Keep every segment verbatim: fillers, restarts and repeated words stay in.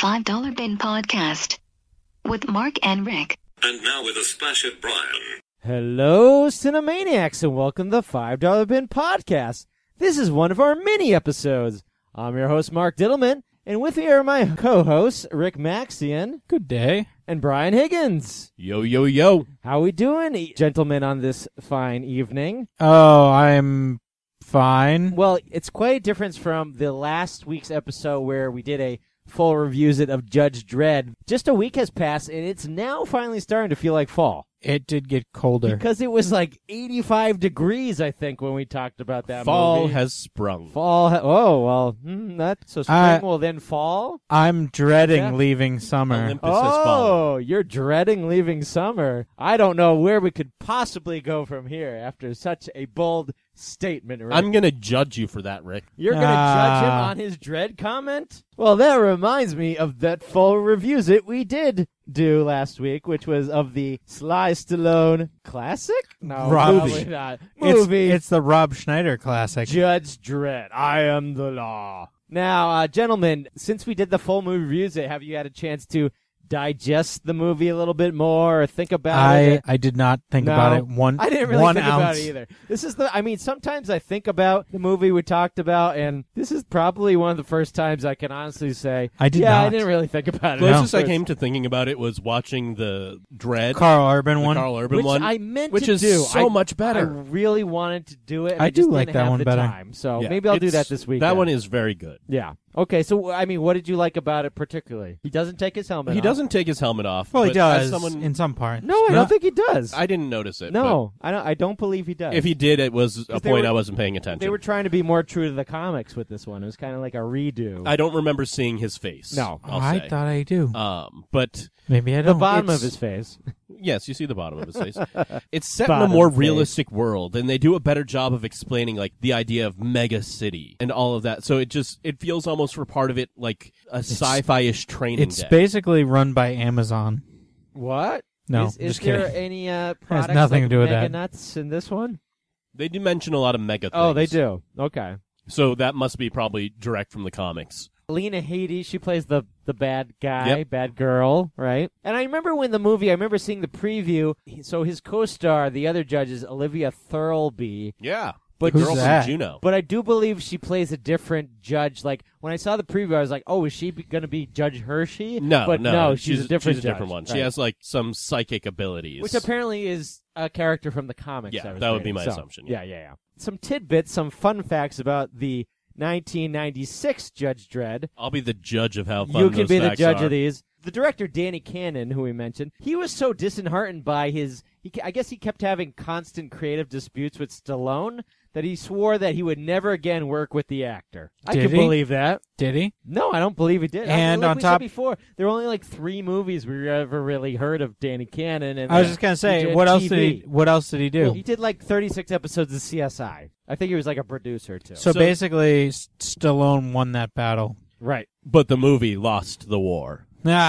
five dollar Bin Podcast with Mark and Rick. And now with a splash of Brian. Hello, Cinemaniacs, and welcome to the five dollar Bin Podcast. This is one of our mini episodes. I'm your host, Mark Diddleman, and with me are my co-hosts, Rick Maxian. Good day. And Brian Higgins. Yo, yo, yo. How we doing, gentlemen, on this fine evening? Oh, I'm fine. Well, it's quite a difference from the last week's episode where we did a full reviews it of Judge Dredd. Just a week has passed, and it's now finally starting to feel like fall. It did get colder. Because it was like eighty-five degrees, I think, when we talked about that Fall movie. has sprung. Fall. Ha- oh, well, hmm, that, so spring Uh, will then fall? I'm dreading Yeah. leaving summer. Olympus has fallen. Oh, you're dreading leaving summer. I don't know where we could possibly go from here after such a bold statement, Rick. I'm going to judge you for that, Rick. You're going to judge him Ah. on his dread comment? Well, that reminds me of that full reviews it we did do last week, which was of the Sly Stallone classic? No, Rob- probably not. It's, Movie. it's the Rob Schneider classic. Judge Dredd. I am the law. Now, uh, gentlemen, since we did the full movie reviews it, have you had a chance to digest the movie a little bit more or think about I, it? I did not think No, about it one I didn't really one think ounce. about it either. This is the, I mean, sometimes I think about the movie we talked about, and this is probably one of the first times I can honestly say, I did yeah, I not. didn't really think about it. Closest at I first. came to thinking about it was watching the Dread, Carl Urban the one. Carl Urban Which one, I meant which to is do. so I- much I better. really wanted to do it. And I I, just do like didn't that have one the better. time, so Yeah, maybe I'll do it's- that this week. That one is very good. Yeah. Okay, so, I mean, what did you like about it particularly? He doesn't take his helmet He off. doesn't take his helmet off. Well, he but as does someone, in some parts. No, I don't think he does. I didn't notice it. no, I don't. I don't believe he does. but if he did, it was a they point were- I wasn't paying attention. They were trying to be more true to the comics with this one. It was kind of like a redo. I don't remember seeing his face. No. Oh, I'll I say. thought I do. Um, but Maybe I the don't. bottom it's- of his face. yes, you see the bottom of his face. It's set in a Bottom more face. realistic world, and they do a better job of explaining like the idea of mega city and all of that. So it just it feels almost for part of it like a sci-fi-ish training It's day. basically run by Amazon. What? No, Is, is just there kidding. any uh, products nothing like to do with Mega that. Nuts in this one? They do mention a lot of mega things. Oh, they do. Okay. So that must be probably direct from the comics. Lena Headey, she plays the the bad guy, Yep. bad girl, right? And I remember when the movie, I remember seeing the preview. he- So his co-star, the other judge, is Olivia Thirlby. Yeah. But the Who's girl that? from Juno. But I do believe she plays a different judge. Like, when I saw the preview, I was like, oh, is she going to be Judge Hershey? no, but no, she's, a different she's a different judge. one. She Right. has like some psychic abilities. Which apparently is a character from the comics. Yeah, I was that would be reading. my So, assumption, Yeah, yeah. yeah, yeah. Some tidbits, some fun facts about the nineteen ninety-six Judge Dredd. I'll be the judge of how fun You can those be the facts judge are. of these. The director, Danny Cannon, who we mentioned, he was so disheartened by his... He, I guess he kept having constant creative disputes with Stallone that he swore that he would never again work with the actor. I Did can he? believe that. Did he? No, I don't believe he did. I- And like on we top- said before, there were only like three movies we ever really heard of Danny Cannon. And I was then just gonna he say, did what else T did V. he? What else did he do? He did like thirty-six episodes of C S I. I think he was like a producer too. so, So- basically, S- Stallone won that battle. right. But the movie lost the war.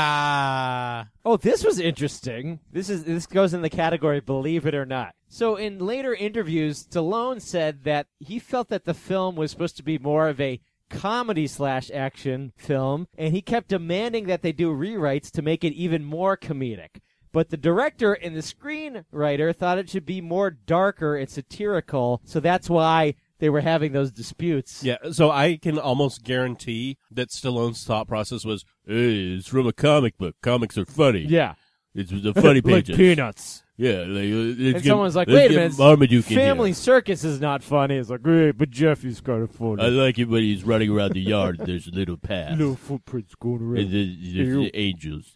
Ah, Oh, this was interesting. This is this goes in the category believe it or not. So in later interviews, Stallone said that he felt that the film was supposed to be more of a comedy slash action film, and he kept demanding that they do rewrites to make it even more comedic. But the director and the screenwriter thought it should be more darker and satirical, so that's why they were having those disputes. Yeah, so I can almost guarantee that Stallone's thought process was, hey, it's from a comic book. Comics are funny. Yeah. It's the funny like pages. peanuts. Yeah, like, uh, let's And get- someone's like, let's wait a get minute, Marmaduke in Family here. Circus is not funny. It's like, hey, but Jeffy's kind of funny. I like it when he's running around the yard. There's a little path. Little footprints going And around. the, there's Ew. the angels.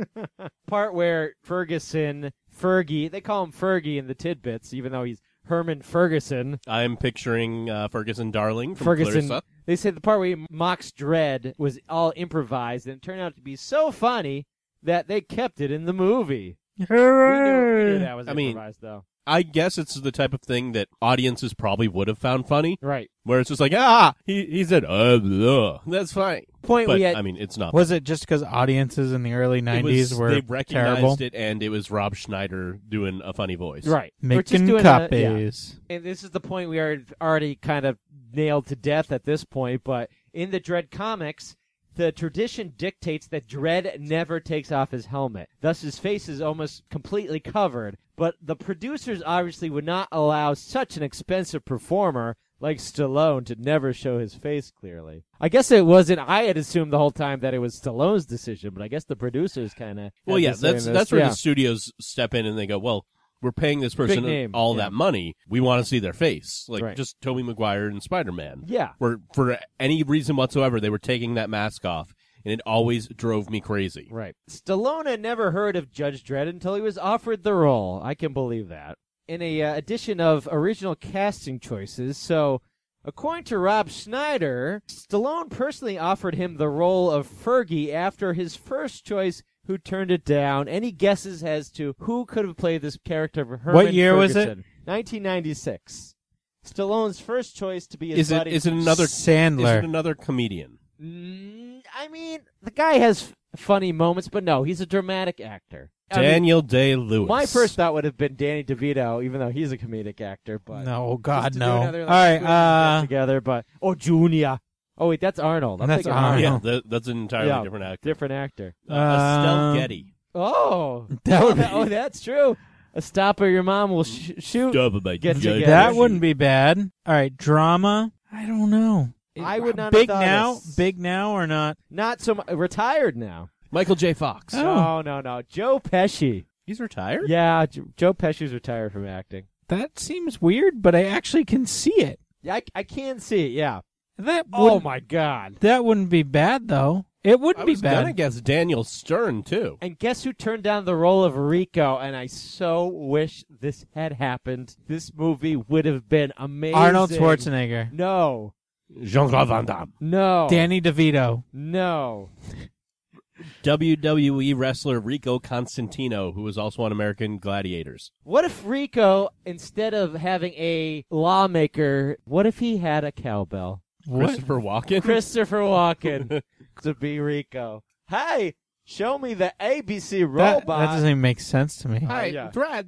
Part where Ferguson, Fergie, they call him Fergie in the tidbits, even though he's Herman Ferguson. I'm picturing uh, Ferguson Darling from Ferguson, Clarissa. they say the part where he mocks Dredd was all improvised, and it turned out to be so funny that they kept it in the movie. We knew, we knew that was I mean- improvised, though. I guess it's the type of thing that audiences probably would have found funny, Right. where it's just like, ah, he, he said, uh, blah. That's fine. Point But, we had. I mean, it's not. was it just because audiences in the early It nineties was, were they recognized terrible? it, and it was Rob Schneider doing a funny voice. right. We're just Making doing a- yeah. copies. And this is the point we are already kind of nailed to death at this point, but in the Dredd comics, the tradition dictates that Dredd never takes off his helmet. Thus, his face is almost completely covered. But the producers obviously would not allow such an expensive performer like Stallone to never show his face clearly. I guess it wasn't. I had assumed the whole time that it was Stallone's decision, but I guess the producers kind of. Well, yeah, that's that's where yeah. the studios step in and they go, well, we're paying this person name, all yeah. that money. We want to see their face, like Right. just Tobey Maguire and Spider-Man. Yeah. Where for any reason whatsoever, they were taking that mask off, and it always drove me crazy. Right. Stallone had never heard of Judge Dredd until he was offered the role. I can believe that. In a uh, edition of original casting choices, so according to Rob Schneider, Stallone personally offered him the role of Fergie after his first choice, who turned it down. Any guesses as to who could have played this character for Herman What year was it? Ferguson? nineteen ninety-six. Stallone's first choice to be his Is it buddy. is it another Sandler. Is it another comedian? Mm, I mean, the guy has f- funny moments, but no, he's a dramatic actor. I mean, Daniel Day-Lewis. my first thought would have been Danny DeVito, even though he's a comedic actor. But No, God, just to do no. another, like, All right, squid uh, together, but oh, Junior. Oh wait, that's Arnold. I'm That's thinking Arnold. Yeah, Arnold. that, that's an entirely Yeah, different actor. Different actor. Uh, Estelle Um, Getty. Oh, That would be- oh, that's true. A stop or your mom will sh- shoot. Get Get together. That wouldn't be bad. All right, drama. I don't know. I would not Big have thought now, this. big now or not? Not so mu- retired now. Michael J. Fox. Oh. No, no, no. Joe Pesci. He's retired? Yeah, J- Joe Pesci's retired from acting. That seems weird, but I actually can see it. Yeah, I, I can see it. Yeah. That Oh wouldn't- my God. that wouldn't be bad though. It I wouldn't be was gonna bad. guess Daniel Stern, too. And guess who turned down the role of Rico? And I so wish this had happened. This movie would have been amazing. Arnold Schwarzenegger, No. Jean-Claude Van Damme. No. Danny DeVito. No. W W E wrestler Rico Constantino, who was also on American Gladiators. What if Rico, instead of having a lawmaker, what if he had a cowbell? Christopher Walken. Christopher Walken to be Rico. Hey, show me the A B C That, robot. that doesn't even make sense to me. Hi, yeah. Dredd.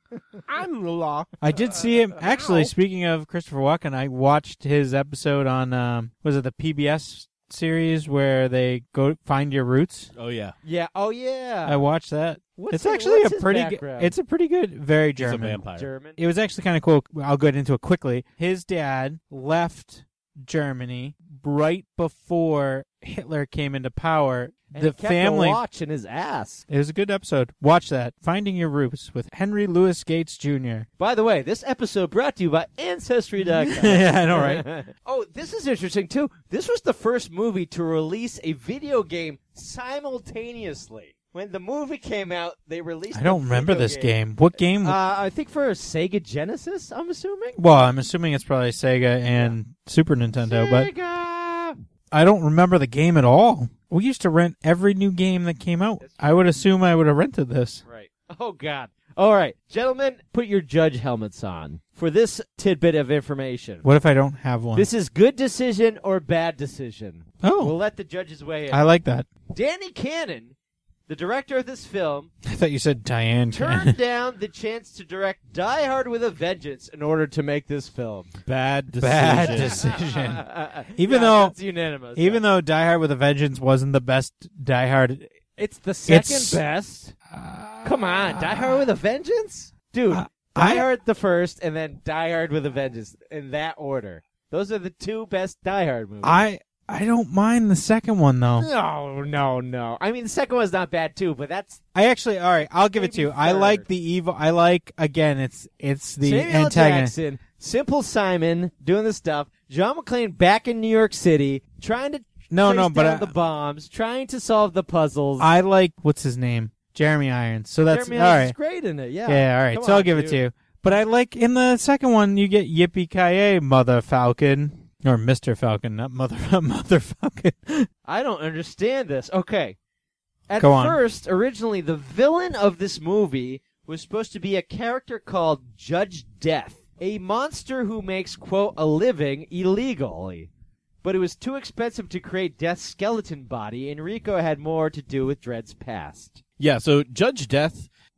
I'm the law. I did see him. Actually, speaking of Christopher Walken, I watched his episode on, um, was it the P B S series where they go find your roots? Oh, yeah. Yeah. Oh, yeah. I watched that. What's it's his- actually a what's his pretty good. background? It's a pretty good, very He's a German. vampire. German. It was actually kind of cool. I'll get into it quickly. His dad left Germany right before Hitler came into power. And the he kept family. a watch in his ass. It was a good episode. Watch that. Finding Your Roots with Henry Louis Gates Junior By the way, this episode brought to you by Ancestry dot com. Yeah, I know, right? Oh, this is interesting, too. This was the first movie to release a video game simultaneously. When the movie came out, they released I don't the remember video this game. What game? Uh, I think for Sega Genesis, I'm assuming. well, I'm assuming it's probably Sega and Super Nintendo, but Sega! I don't remember the game at all. We used to rent every new game that came out. I would assume I would have rented this. Right. Oh, God. All right. Gentlemen, put your judge helmets on for this tidbit of information. What if I don't have one? This is good decision or bad decision. oh, We'll let the judges weigh in. I like that. Danny Cannon, the director of this film, I thought you said Diane. turned down the chance to direct Die Hard with a Vengeance in order to make this film. Bad decision. Bad decision. Even Yeah, though- that's unanimous. Even though Die Hard with a Vengeance wasn't the best Die Hard, it's the second It's- best. Come on, Die Hard with a Vengeance, dude. Uh, Die I- Hard the first, and then Die Hard with a Vengeance in that order. Those are the two best Die Hard movies. I I don't mind the second one though. no, no, no. I mean, the second one's not bad too, but that's I actually, all right, I'll give it to Maybe you. I third. like the evil. I like again. It's it's the Samuel antagonist. Jackson, Simple Simon doing the stuff. John McClane back in New York City, trying to No, trace no, but down I- the bombs, trying to solve the puzzles. I like what's his name, Jeremy Irons. So that's Jeremy all Irons is right. great in it. Yeah, Yeah, all right. Come so I'll on, give it dude. to you. But I like in the second one you get Yippee Ki Mother Falcon or Mister Falcon, not Mother Mother Falcon. I don't understand this. Okay. At Go on. first, originally, the villain of this movie was supposed to be a character called Judge Death, a monster who makes, quote, a living illegally. But it was too expensive to create Death's skeleton body, and Rico had more to do with Dredd's past. Yeah, so Judge Death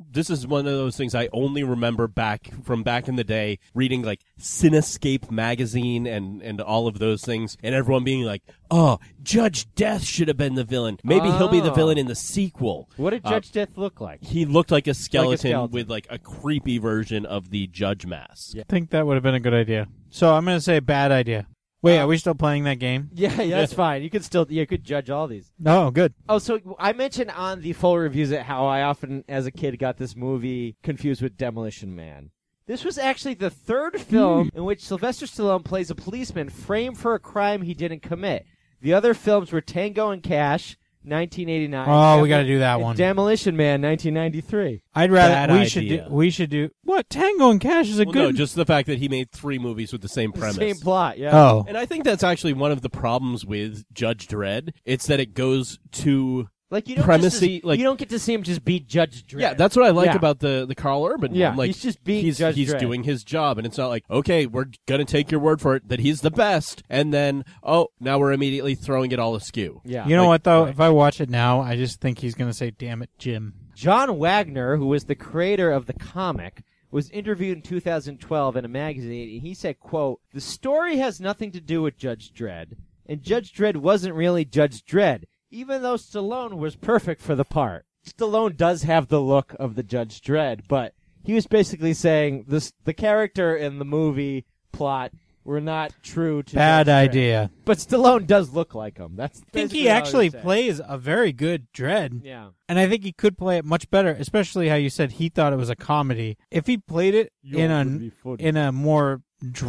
this is one of those things I only remember back from back in the day, reading like Cinescape magazine and, and all of those things, and everyone being like, oh, Judge Death should have been the villain. Maybe he'll be the Oh. villain in the sequel. What did Uh, Judge Death look like? He looked like a skeleton, skeleton. with like a creepy version of the Judge mask. I think that would have been a good idea. So I'm going to say bad idea. Wait, Uh, are we still playing that game? Yeah, yeah, that's fine. You could still you could judge all these. No, good. Oh, so I mentioned on the full reviews that how I often, as a kid, got this movie confused with Demolition Man. This was actually the third film in which Sylvester Stallone plays a policeman framed for a crime he didn't commit. The other films were Tango and Cash, nineteen eighty-nine. Oh, we got to do that and one. Demolition Man, nineteen ninety-three. I'd rather Bad we idea. should do we should do what Tango and Cash is a Well, good. no, just the fact that he made three movies with the same premise. Same plot, yeah. oh, And I think that's actually one of the problems with Judge Dredd. It's that it goes to Like you don't Primacy, just, like- you don't get to see him just beat Judge Dredd. yeah. That's what I like Yeah. about the the Carl Urban Yeah, one. Like he's just being he's Judge he's Dredd. doing his job, and it's not like okay, we're gonna take your word for it that he's the best, and then oh, now we're immediately throwing it all askew. Yeah. you know like- what though? right. If I watch it now, I just think he's going to say, "Damn it, Jim." John Wagner, who was the creator of the comic, was interviewed in two thousand twelve in a magazine, and he said, quote, "The story has nothing to do with Judge Dredd, and Judge Dredd wasn't really Judge Dredd, even though Stallone was perfect for the part." Stallone does have the look of the Judge Dredd, but he was basically saying this: the character in the movie plot were not true to Bad Judge Dredd. idea. But Stallone does look like him. That's I think basically he all actually he's saying. plays a very good Dredd. Yeah. And I think he could play it much better, especially how you said he thought it was a comedy. If he played it in a in a more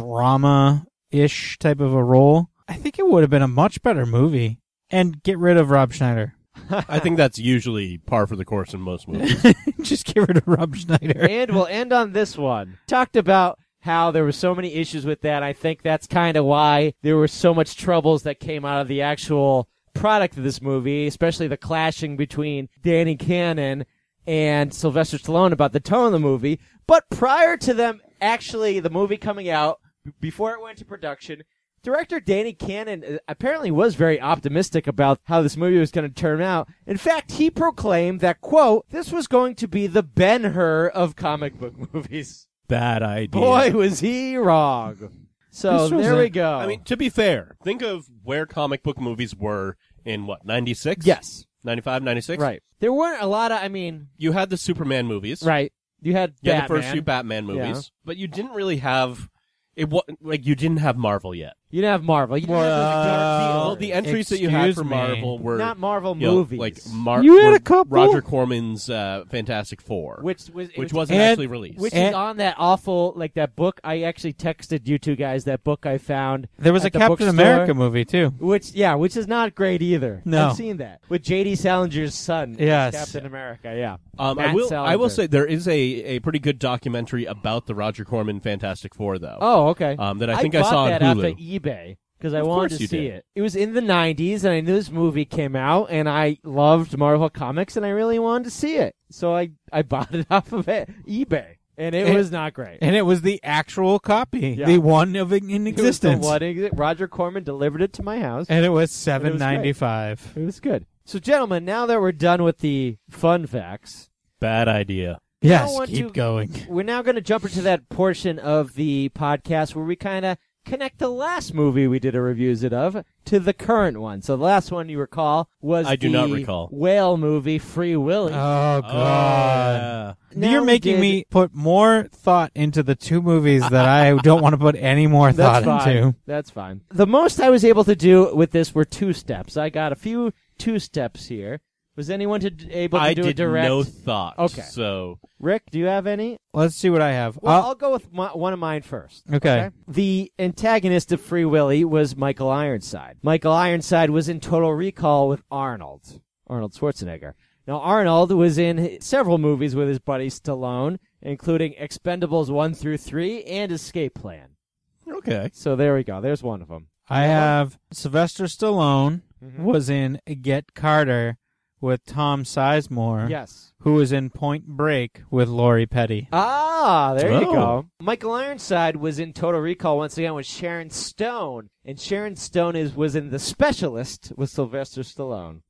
drama-ish type of a role, I think it would have been a much better movie. And get rid of Rob Schneider. I think that's usually par for the course in most movies. Just get rid of Rob Schneider. And we'll end on this one. Talked about how there were so many issues with that. I think that's kind of why there were so much troubles that came out of the actual product of this movie, especially the clashing between Danny Cannon and Sylvester Stallone about the tone of the movie. But prior to them actually, the movie coming out, b- before it went to production, director Danny Cannon uh, apparently was very optimistic about how this movie was going to turn out. In fact, he proclaimed that, quote, this was going to be the Ben-Hur of comic book movies. Bad idea. Boy, was he wrong. So This was there a- we go. I mean, to be fair, think of where comic book movies were in what, ninety-six? yes. ninety-five, ninety-six? Right. There weren't a lot of, I mean, You had the Superman movies. right. You had You had Batman. the first few Batman movies. Yeah. But you didn't really have, it wa- like, you didn't have Marvel yet. You didn't have Marvel. You didn't have those dark Well, themes. the entries that you had Excuse for me. Marvel were Not Marvel you know, movies. like Mar- You had were a couple. Roger Corman's uh, Fantastic Four, which was it which was- wasn't And- actually released. Which And- is on that awful, like that book. I actually texted you two guys that book I found. There was at a the Captain bookstore. America movie, too. Which, yeah, which is not great either. No. I've seen that. With J D Salinger's son. Yes. Captain America, yeah. Um, I Matt will. I will Salinger. say there is a, a pretty good documentary about the Roger Corman Fantastic Four, though. Oh, okay. Um, that I think I, bought saw that on off Hulu. of eBay because I Of wanted course to you see did. it. It was in the nineties, and I knew this movie came out, and I loved Marvel Comics, and I really wanted to see it. So I, I bought it off of it, eBay, and it And- was not great. And it was the actual copy, Yeah. the one of it in It was the existence. one exi- Roger Corman delivered it to my house. And it was And it seven was ninety five. It was good. So, gentlemen, now that we're done with the fun facts, Bad idea. Yes, want keep to- going. we're now going to jump into that portion of the podcast where we kind of connect the last movie we did a reviews it of to the current one. So the last one you recall was I do the not recall. whale movie Free Willy. Oh god. yeah. Now You're we making did- me put more thought into the two movies that I don't want to put any more thought That's fine. into. That's fine. The most I was able to do with this were two steps. I got a few two steps here. Was anyone to, able to I do a did direct? no thought. Okay. So Rick, do you have any? Let's see what I have. Well, I'll- I'll go with my, one of mine first. Okay. The antagonist of Free Willy was Michael Ironside. Michael Ironside was in Total Recall with Arnold, Arnold Schwarzenegger. Now, Arnold was in several movies with his buddy Stallone, including Expendables one through three and Escape Plan. okay. So there we go. There's one of them. I have Sylvester Stallone Mhm. was in Get Carter with Tom Sizemore, Yes. who was in Point Break with Lori Petty. Ah, there you Oh. go. Michael Ironside was in Total Recall once again with Sharon Stone, and Sharon Stone is was in The Specialist with Sylvester Stallone. Hmm.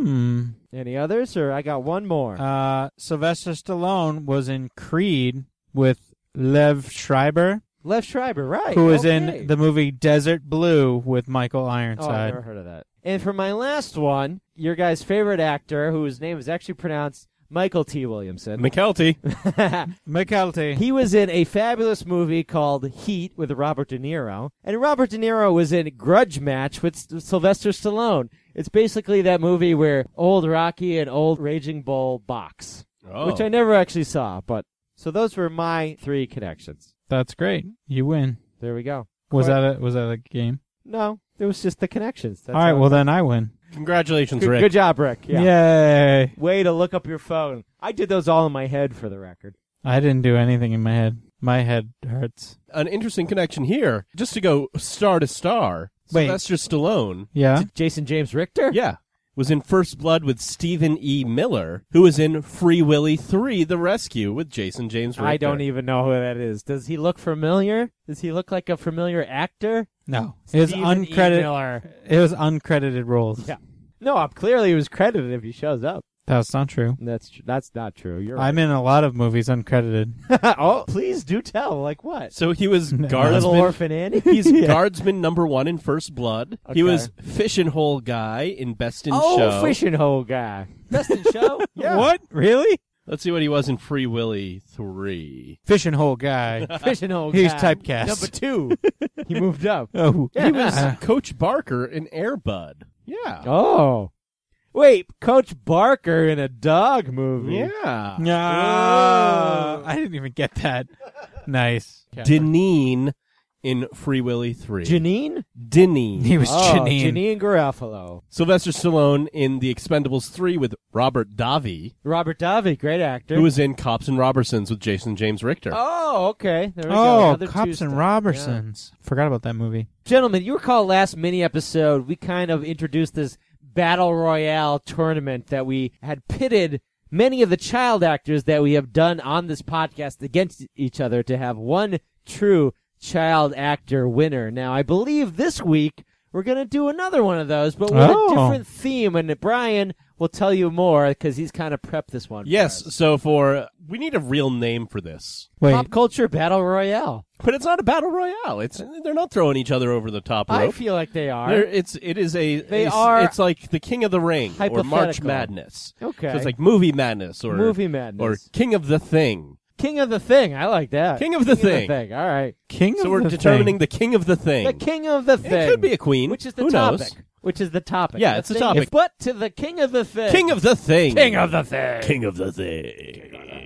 Hmm. Any others, or I got one more? Uh, Sylvester Stallone was in Creed with Lev Schreiber, Lev Schreiber, right? who was okay. in the movie Desert Blue with Michael Oh, I've Ironside. never heard of that. And for my last one, your guy's favorite actor, whose name is actually pronounced Michael T. Williamson. McKelty. McKelty. He was in a fabulous movie called Heat with Robert De Niro. And Robert De Niro was in Grudge Match with S- Sylvester Stallone. It's basically that movie where old Rocky and old Raging Bull box, Oh. which I never actually saw. But so those were my three connections. That's great. You win. There we go. Was Quite- that a was that a game? No, it was just the connections. That's All right. how- Well, then I win. Congratulations, good, Rick. good job, Rick. Yeah. Yay! Way to look up your phone. I did those all in my head for the record. I didn't do anything in my head. My head hurts. An interesting connection here, just to go star to star. Wait. Sylvester Stallone, Yeah. Jason James Richter? yeah, was in First Blood with Stephen E. Miller, who was in Free Willy three: The Rescue with Jason James Richter. I don't even know who that is. Does he look familiar? Does he look like a familiar actor? No. It was Stephen E. uncredited. Miller. It was uncredited roles. Yeah. No, I'm clearly he was credited if he shows up. That's not true. That's tr- that's not true. You're I'm in a lot lot of movies uncredited. right. Oh, please do tell. Like what? So he was No. Little guardsman. Orphan Annie? He's Yeah. guardsman number one in First Blood. He Okay. was fishing hole guy in Best in Oh, Show. fishing hole guy. Best in show? Yeah. What? Really? Let's see what he was in Free Willy three. Fishing hole guy. Fishing hole He's guy. typecast. Number two. He moved up. Oh. Yeah. He was Coach Barker in Air Bud. Yeah. Oh. Wait, Coach Barker in a dog movie. Yeah. Ah, I didn't even get that. Nice. Deneen in Free Willy three. Janine? Deneen. He was Oh, Janine. Janine Garofalo. Sylvester Stallone in The Expendables three with Robert Davi, Robert Davi, great actor. who was in Cops and Robertsons with Jason James Richter. Oh, okay. There we go. Oh, Another two Cops and stuff. Robertsons. Forgot about that movie. Yeah. Gentlemen, you recall last mini episode, we kind of introduced this Battle Royale tournament that we had pitted many of the child actors that we have done on this podcast against each other to have one true child actor winner. Now, I believe this week we're going to do another one of those, but with Oh. a different theme. And Brian will tell you more because he's kind of prepped this one. for Yes, us. so for we need a real name for this. Wait. Pop culture battle royale. But it's not a battle royale. It's they're not throwing each other over the top I rope. feel like they are. They're- it's it is a They a- are it's like the King of the Ring or March hypothetical. Madness. Okay. So it's like movie madness or Movie madness. or King of the Thing. King of the Thing. I like that. King of the Thing. All right. King So of we're the determining Thing. the King of the Thing. The King of the Thing. It could be a queen, Which is the Who topic. knows? Which is the topic. Yeah, Let's it's the think- topic. But to the King of the Thing. King of the Thing. King of the Thing. King of the Thing.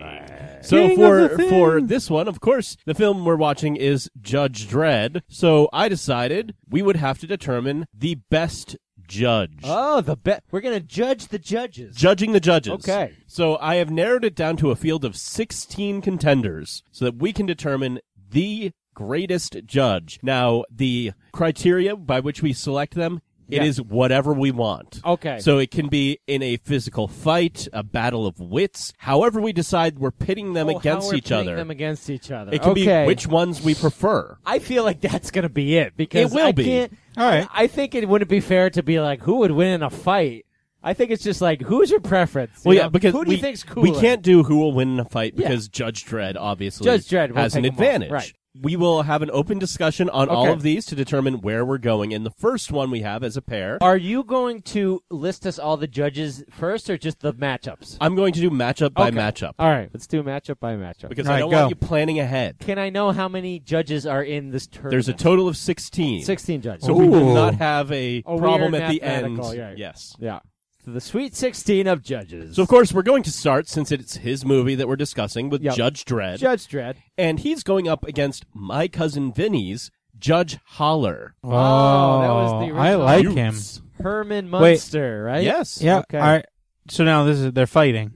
So King for of the Thing. for this one, of course, the film we're watching is Judge Dredd. So I decided we would have to determine the best judge. Oh, the bet. We're going to judge the judges. Judging the judges. Okay. So I have narrowed it down to a field of sixteen contenders so that we can determine the greatest judge. Now, the criteria by which we select them, it Yeah. is whatever we want. Okay. So it can be in a physical fight, a battle of wits, however we decide we're pitting them Oh, how against we're each pitting other. them against each other. It can okay. be which ones we prefer. I feel like that's going to be it because It will I be. can't. All right. I, I think it wouldn't be fair to be like who would win in a fight. I think it's just like who's your preference. You Well, yeah, know? because who do we, you think's cooler? we can't do who will win in a fight Yeah. because Judge Dredd obviously Judge Dredd will has an take 'em all. advantage. Right. We will have an open discussion on all Okay. of these to determine where we're going. And the first one we have as a pair, Are you going to list us all the judges first, or just the matchups? I'm going to do matchup by Okay. matchup All right, let's do matchup by matchup. because All I right, don't go. want you planning ahead. Can I know how many judges are in this tournament? There's a total of sixteen. sixteen judges. So we will Ooh. not have a A problem weird at the end. mathematical, yeah. Yes. Yeah. So the Sweet sixteen of judges. So, of course, we're going to start, since it's his movie that we're discussing, with Yep. Judge Dredd. Judge Dredd. And he's going up against my cousin Vinny's Judge Holler. Oh, that was the I original. like Utes. him. Herman Wait. Munster, right? Yes. Yeah. Okay. All right. So now this is they're fighting.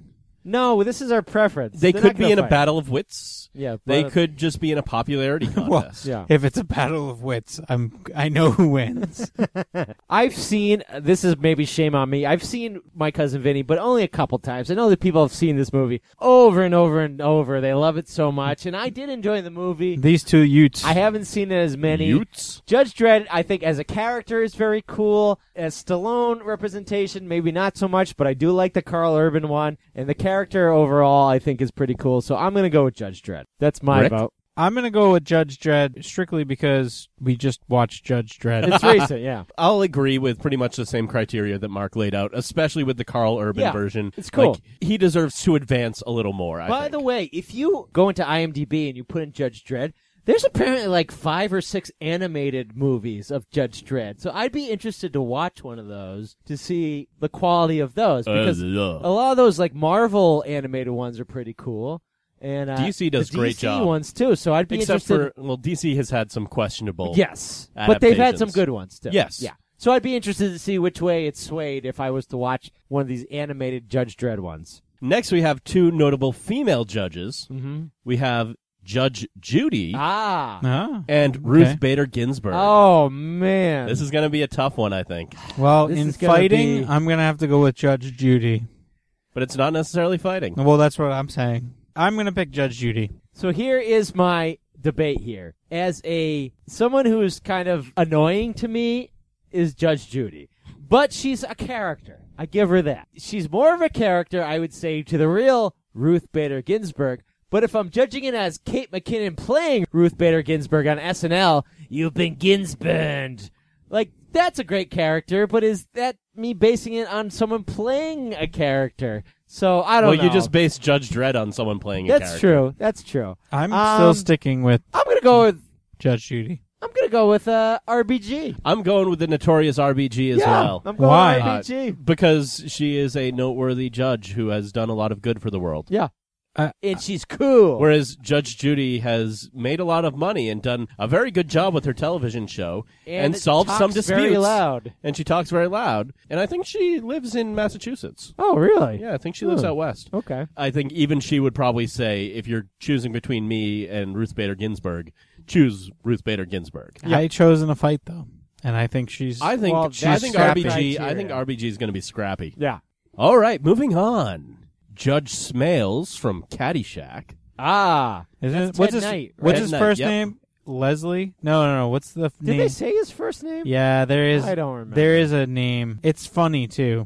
No, this is our preference. They They're could not be gonna in a fight. battle of wits. Yeah, They but- could just be in a popularity Well, contest. Yeah. If it's a battle of wits, I'm I know who wins. I've seen, this is maybe shame on me, I've seen My Cousin Vinny, but only a couple times. I know that people have seen this movie over and over and over. They love it so much, and I did enjoy the movie. These two Utes. I haven't seen it as many. Utes? Judge Dredd, I think, as a character is very cool. As Stallone representation, maybe not so much, but I do like the Carl Urban one. And the character overall, I think, is pretty cool. So I'm going to go with Judge Dredd. That's my Rick? vote. I'm gonna go with Judge Dredd strictly because we just watched Judge Dredd. It's recent, yeah. I'll agree with pretty much the same criteria that Mark laid out, especially with the Carl Urban Yeah, version. it's cool. Like, he deserves to advance a little more, I By think. the way, if you go into IMDb and you put in Judge Dredd, there's apparently like five or six animated movies of Judge Dredd. So I'd be interested to watch one of those to see the quality of those. Because Uh, a lot of those like Marvel animated ones are pretty cool. And uh, D C does the great D C job. ones too. So I'd be Except interested. for, well, D C has had some questionable. Yes, but they've had some adaptations. good ones too. Yes. Yeah. So I'd be interested to see which way it swayed if I was to watch one of these animated Judge Dredd ones. Next, we have two notable female judges. Mm-hmm. We have Judge Judy Ah. Ah, and Ruth okay. Bader Ginsburg. Oh man. This is going to be a tough one, I think. well, This in is gonna fighting, be- I'm gonna have to go with Judge Judy. But it's not necessarily fighting. Well, that's what I'm saying. I'm gonna pick Judge Judy. So here is my debate here. As a someone who is kind of annoying to me is Judge Judy. But she's a character. I give her that. She's more of a character, I would say, to the real Ruth Bader Ginsburg. But if I'm judging it as Kate McKinnon playing Ruth Bader Ginsburg on S N L, you've been Ginsburned. Like, that's a great character, but is that me basing it on someone playing a character? So, I don't Well, know. you just based Judge Dredd on someone playing a That's character. true. That's true. I'm Um, still sticking with I'm gonna go with Judge Judy. I'm gonna go with uh, R B G. I'm going with the notorious R B G as yeah, well. I'm going Why? with R B G. Because she is a noteworthy judge who has done a lot of good for the world. Yeah, Uh, and she's cool. Whereas Judge Judy has made a lot of money and done a very good job with her television show and, solved talks some disputes. very loud. And she talks very loud. And I think she lives in Massachusetts. Oh, really? Yeah, I think she lives Hmm. out west. Okay. I think even she would probably say, if you're choosing between me and Ruth Bader Ginsburg, choose Ruth Bader Ginsburg. I chose in a fight though, and I think she's. I think Well, I that's think scrappy R B G. I criteria. think R B G is going to be scrappy. Yeah. All right, moving on. Judge Smales from Caddyshack. Ah. Isn't That's it, what's Ted his Knight, what's right? his Ted Knight, first yep. name? Leslie? No, no, no. What's the f- Did name? they say his first name? Yeah, there is. I don't remember. There is a name. It's funny too.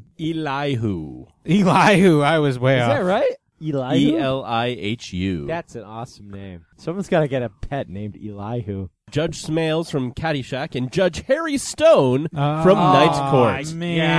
Elihu. Elihu. I was way Is off. that right? Eli. E L I H U. That's an awesome name. Someone's got to get a pet named Elihu. Judge Smales from Caddyshack and Judge Harry Stone Oh, from Knight's Court.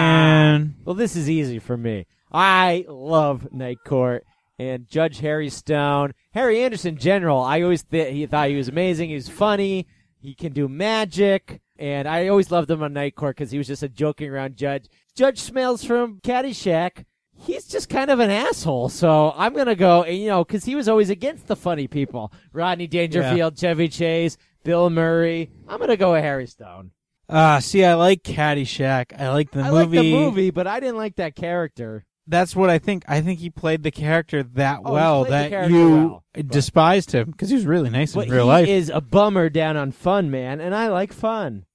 Man. Well, this is easy for me. I love Night Court and Judge Harry Stone. Harry Anderson in general, I always th- he thought he was amazing. He was funny. He can do magic. And I always loved him on Night Court because he was just a joking around judge. Judge Smales from Caddyshack, he's just kind of an asshole. So I'm going to go, and, you know, because he was always against the funny people. Rodney Dangerfield, Chevy Chase, Bill Murray. I'm going to go with Harry Stone. Ah, see, I like Caddyshack. I like the I movie. like the movie, but I didn't like that character. That's what I think. I think he played the character that Oh, he well played the that character you well, but- despised him because he was really nice But in real he life. is a bummer down on fun, man, and I like fun.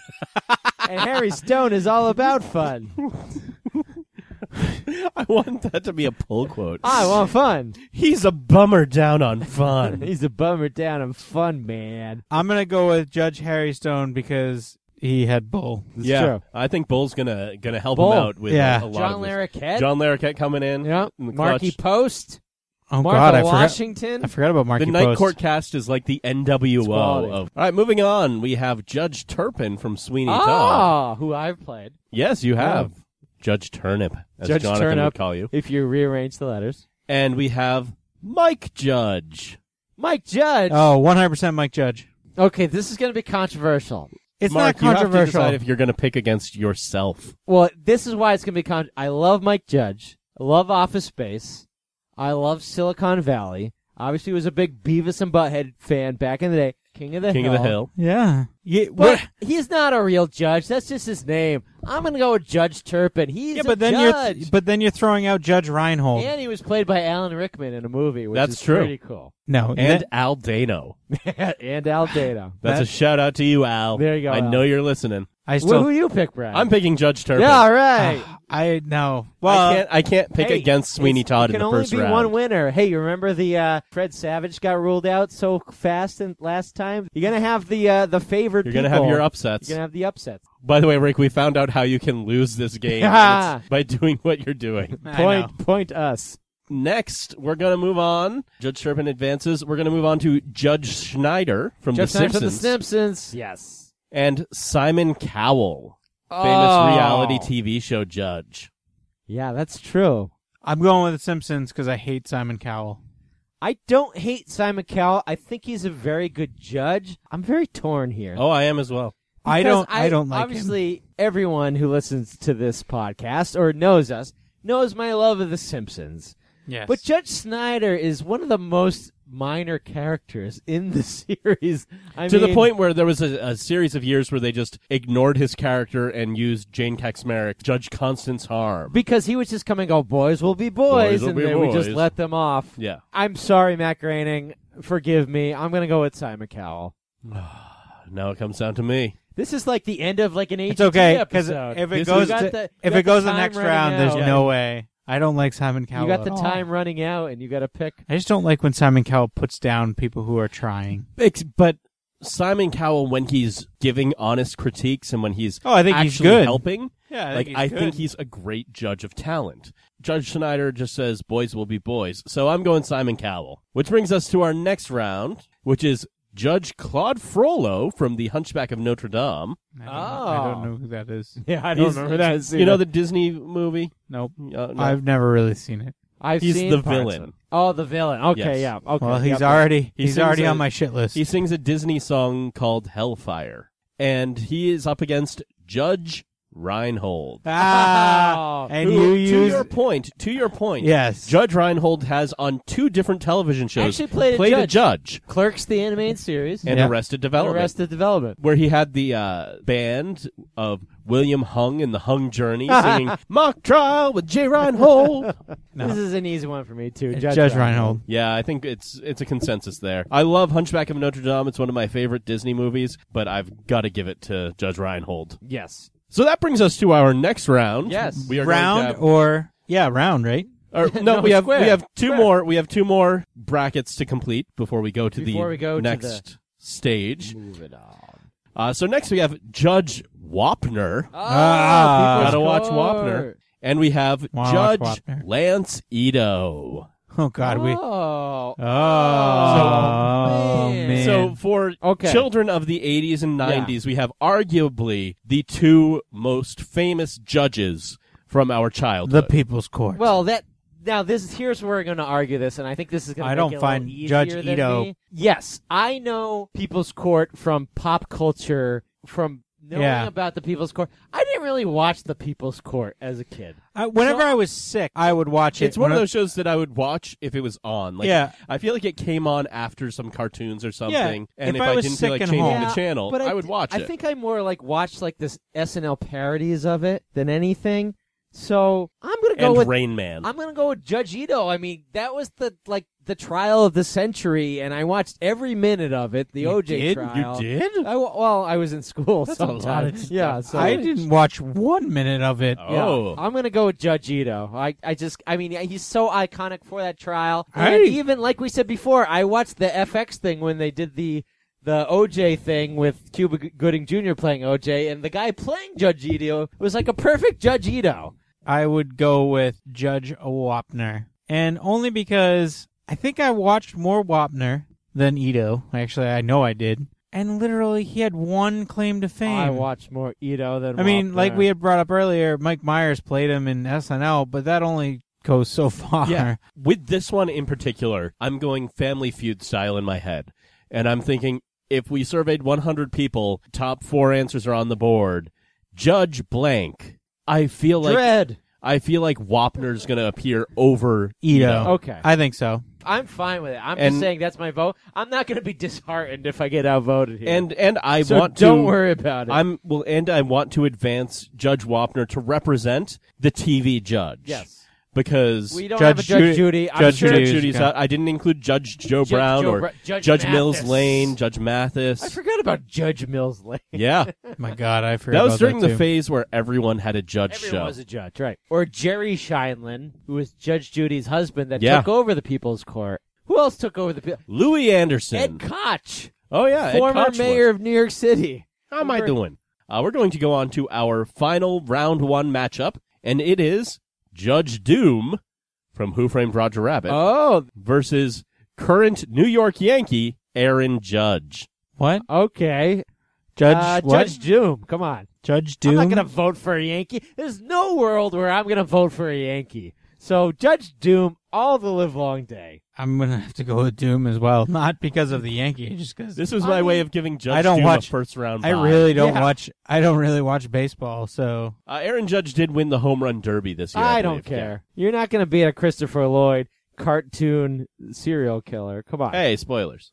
And Harry Stone is all about fun. I want that to be a pull quote. I want fun. He's a bummer down on fun. He's a bummer down on fun, man. I'm gonna go with Judge Harry Stone because he had Bull. It's yeah, true. I think Bull's gonna gonna help Bull. him out with Yeah. a, a lot John of this. Larroquette. John Larroquette coming in. Yep. in the Marky clutch. Post. Oh Martha God, I forgot. Washington. I forgot about Marky The Night Post. Court cast is like the N W O quality. of. All right, moving on. We have Judge Turpin from Sweeney Todd. Ah, who I've played. Yes, you have Judge Turnip, as Judge Jonathan Turnip. would call you. If you rearrange the letters. And we have Mike Judge. Mike Judge. Oh, one hundred percent Mike Judge. Okay, this is going to be controversial. It's Mark, not you have to controversial. decide if you're going to pick against yourself. Well, this is why it's going to be con- I love Mike Judge. I love Office Space. I love Silicon Valley. Obviously, was a big Beavis and Butthead fan back in the day. King of the King Hill. of the Hill. yeah. Yeah, But what? he's not a real judge. That's just his name. I'm going to go with Judge Turpin. He's Yeah, a but then judge. you're but then you're throwing out Judge Reinhold. And he was played by Alan Rickman in a movie, which That's is true. pretty cool. No, And that- Al Dano. And Al Dano. That's a shout out to you, Al. There you go, I Al. know you're listening. I Wh- still who you pick, Brad? I'm picking Judge Turpin. Yeah, all right. I no. Well, I can't. I can't pick Hey, against Sweeney it's- Todd it in the can first only be round. one winner. Hey, you remember the uh, Fred Savage got ruled out so fast in last time? You're gonna have the uh, the favored. You're gonna have people. your upsets. You're gonna have the upsets. By the way, Rick, we found out how you can lose this game and it's by doing what you're doing. I Point know. point us. Next, we're going to move on. Judge Turpin advances. We're going to move on to Judge Schneider from Just The time for Simpsons the Simpsons. Yes. and Simon Cowell, famous Oh. reality T V show judge. Yeah, that's true. I'm going with The Simpsons because I hate Simon Cowell. I don't hate Simon Cowell. I think he's a very good judge. I'm very torn here. Oh, I am as well. I Because don't. I, don't like him. Obviously, everyone who listens to this podcast or knows us knows my love of The Simpsons. Yes, But Judge Snyder is one of the most minor characters in the series. I to mean, the point where there was a, a series of years where they just ignored his character and used Jane Kaczmarek, Judge Constance Harm. because he was just coming, oh, boys will be boys, Boys will and be then we just boys. let them off. yeah. I'm sorry, Matt Groening. Forgive me. I'm going to go with Simon Cowell. Now it comes down to me. This is like the end of like an H G it's okay because episode. if it This goes is- You got to, the- you if got it goes the the next time round, running there's out. no way. I don't like Simon Cowell. You got the at all. time running out, and you got to pick. I just don't like when Simon Cowell puts down people who are trying. Ex- But Simon Cowell, when he's giving honest critiques and when he's Oh, I think actually he's good. helping, Yeah, like I think he's a great judge of talent. Judge Schneider just says boys will be boys. So I'm going Simon Cowell. Which brings us to our next round, which is Judge Claude Frollo from The Hunchback of Notre Dame. I don't, know, I Oh. don't know who that is. Yeah, I He's- don't know who that is. You know the Disney movie? Nope. Uh, no. I've never really seen it. I've he's seen the parts villain. of it. Oh, the villain. Okay, Yes. yeah. Okay. Well, he's yep. already He he's sings already a- on my shit list. He sings a Disney song called Hellfire. And he is up against Judge Reinhold. ah, and Who, you to use your point, to your point, yes. Judge Reinhold has on two different television shows Actually played a a judge Clerks, the animated series, and Yeah. Arrested Development, Arrested Development. where he had the uh, band of William Hung and the Hung Journey singing Mock Trial with Jay Reinhold. No. This is an easy one for me too. It's Judge, Judge Reinhold. Yeah, I think it's it's a consensus there. I love Hunchback of Notre Dame. It's one of my favorite Disney movies, but I've got to give it to Judge Reinhold. Yes. So that brings us to our next round. Yes. we are going to Round have- or yeah, round, right? Or, no, No, we have square. we have two Square. more. We have two more brackets to complete before we go to Before the we go to next the- stage. Move it on. Uh, so next we have Judge Wapner, Ah. People's Gotta watch Court. Wapner. and we have Wanna Judge watch Wapner. Lance Ito. Oh God, we. Oh. Oh, man. man. So for Okay. children of the eighties and nineties, we have arguably the two most famous judges from our the childhood. People's Court. Well, that now this here's where we're going to argue this, and I think this is going to. I make don't it a find little Judge easier than Ito- me. Yes, I know People's Court from pop culture, from knowing Yeah. about the People's Court. I didn't really watch the People's Court as a kid. I, whenever So- I was sick, I would watch it. It's one of When I- those shows that I would watch if it was on. Like, Yeah. I feel like it came on after some cartoons or something, and if if, I I, was didn't sick feel like and changing home- the channel, but I, would watch I it. think I more like watched like this S N L parodies of it than anything. So I'm going to go and with Rain Man. I'm gonna go with Judge Ito. I mean, that was the like the trial of the century, and I watched every minute of it. The You O J did? trial. You did? I, well, I was in school That's a lot of sometimes. stuff. Yeah, so I didn't watch one minute of it. Yeah, Oh. I'm gonna go with Judge Ito. I, I just, I mean, he's so iconic for that trial. And I- even like we said before, I watched the F X thing when they did the the O J thing with Cuba Gooding Junior playing O J, and the guy playing Judge Ito was like a perfect Judge Ito. I would go with Judge Wapner, and only because I think I watched more Wapner than Ito. Actually, I know I did. And literally, he had one claim to fame. I watched more Ito than I mean, like Wapner. we had brought up earlier, Mike Myers played him in S N L, but that only goes so far. Yeah. With this one in particular, I'm going Family Feud style in my head. And I'm thinking, if we surveyed one hundred people, top four answers are on the board. Judge blank. I feel like Dread. I feel like Wapner's going to appear over Ito. Ito. Okay. I think so. I'm fine with it. I'm And- just saying that's my vote. I'm not going to be disheartened if I get outvoted here. And and I so want to. don't worry about it. I'm well, and I want to advance Judge Wapner to represent the T V judge. yes. Because We don't Judge have a Judge Judy- Judy. I'm Judge sure Judge Judy's Judy's got- out. I didn't include Judge Joe Judge Brown Joe or Bra- Judge Judge Mills Mathis. Lane, Judge Mathis. I forgot about Judge Mills Lane. Yeah, My God, I forgot that was about during that the too. phase where everyone had a judge Everyone show. was a judge, right? Or Jerry Scheinlin, who was Judge Judy's husband that Yeah. took over the People's Court. Who else took over the people? Louis Anderson. Ed Koch, oh yeah, Ed former Koch mayor was. of New York City. How am I Remember- doing? Uh, we're going to go on to our final round one matchup, and it is Judge Doom from Who Framed Roger Rabbit Oh, versus current New York Yankee Aaron Judge. What? okay. Judge Uh, what? Judge Doom, come on. Judge Doom? I'm not going to vote for a Yankee. There's no world where I'm going to vote for a Yankee. So Judge Doom all the live long day. I'm going to have to go with Doom as well. Not because of the Yankee, just because This was I my mean, way of giving Judge I don't Doom watch- a first round. I bye. really don't Yeah. watch. I don't really watch baseball, so Uh, Aaron Judge did win the home run derby this year. I, I don't believe. care. You're not going to beat a Christopher Lloyd cartoon serial killer. Come on. Yeah. Hey, spoilers.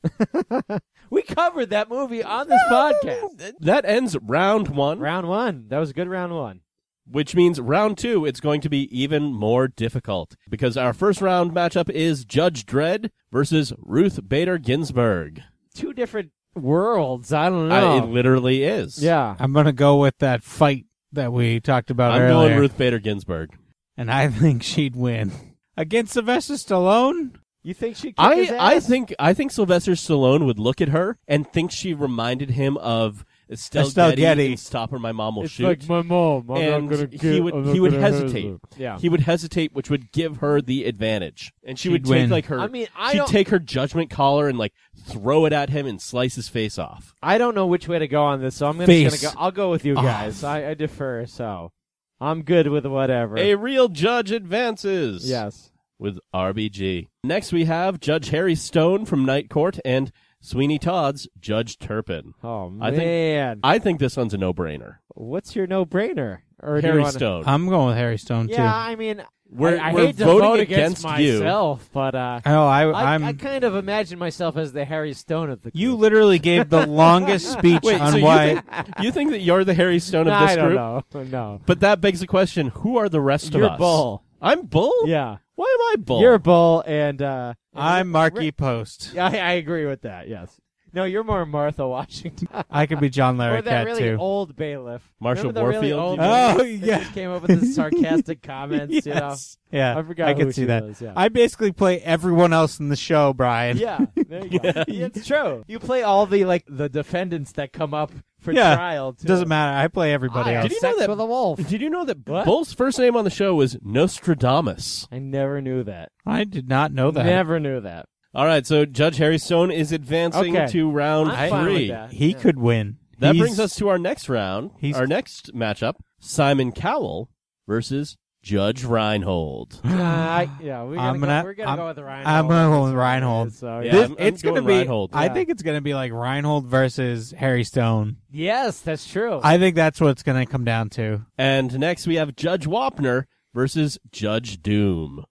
We covered that movie on this podcast. That ends round one, Round one. That was a good round one. which means round two, it's going to be even more difficult because our first round matchup is Judge Dredd versus Ruth Bader Ginsburg. Two different worlds. I don't I, know. it literally is. yeah. I'm going to go with that fight that we talked about I'm earlier. going Ruth Bader Ginsburg. And I think she'd win. Against Sylvester Stallone? You think she kicked his I, ass? I think I think Sylvester Stallone would look at her and think she reminded him of Estelle, Estelle Getty, Getty. in Stop or My Mom Will it's Shoot. like my mom. I'm and not gonna he get, would I'm not he would gonna hesitate. hesitate. Yeah. He would hesitate, which would give her the advantage, and she She'd would take win. like her. I mean, I she'd don't. take her judgment collar and like throw it at him and slice his face off. I don't know which way to go on this, so I'm gonna, Face just gonna go. I'll go with you off. guys. I, I defer. So I'm good with whatever. A real judge advances. yes. With R B G. Next, we have Judge Harry Stone from Night Court and Sweeney Todd's Judge Turpin. Oh I think- man. I think this one's a no-brainer. What's your no-brainer? Or do you Harry wanna- Stone. I'm going with Harry Stone, too. Yeah, I mean, We're- I, I we're hate to voting vote against against, you. myself, but uh, I know, I, I, I'm... I kind of imagine myself as the Harry Stone of the group. You literally gave the longest speech Wait, on so why... you think, you think that you're the Harry Stone No, of this I don't group? know. No. But that begs the question, who are the rest You're of us? Bull. I'm Bull? Yeah. Why am I Bull? You're Bull, and uh, I'm Marky Post. I, I agree with that. Yes. No, you're more Martha Washington. I could be John or Larry that Cat, really too. old bailiff. Marshall Remember the really Warfield, old you mean? bailiff Oh, that yeah. just came up with the sarcastic comments. You know. Yes. Yeah, I forgot I could who see she that. was, yeah. I basically play everyone else in the show, Brian. Yeah, there you go. Yeah, it's true. You play all the like the defendants that come up for Yeah. trial. Too. Doesn't matter. I play everybody I else. have Did you know sex that- with a wolf. Did you know that What? Bull's first name on the show was Nostradamus? I never knew that. I did not know that. Never knew that. All right, so Judge Harry Stone is advancing Okay. to round I'm fine with three. that. He Yeah. could win. That He's- brings us to our next round. He's- Our next matchup: Simon Cowell versus Judge Reinhold. Uh, I, yeah, we're gonna, I'm gonna- go, we're gonna I'm- go with Reinhold. I'm gonna go with Reinhold. So, Yeah, yeah. This, I'm- I'm it's gonna going be. Reinhold. I Yeah. think it's gonna be like Reinhold versus Harry Stone. Yes, that's true. I think that's what it's gonna come down to. And next we have Judge Wapner versus Judge Doom.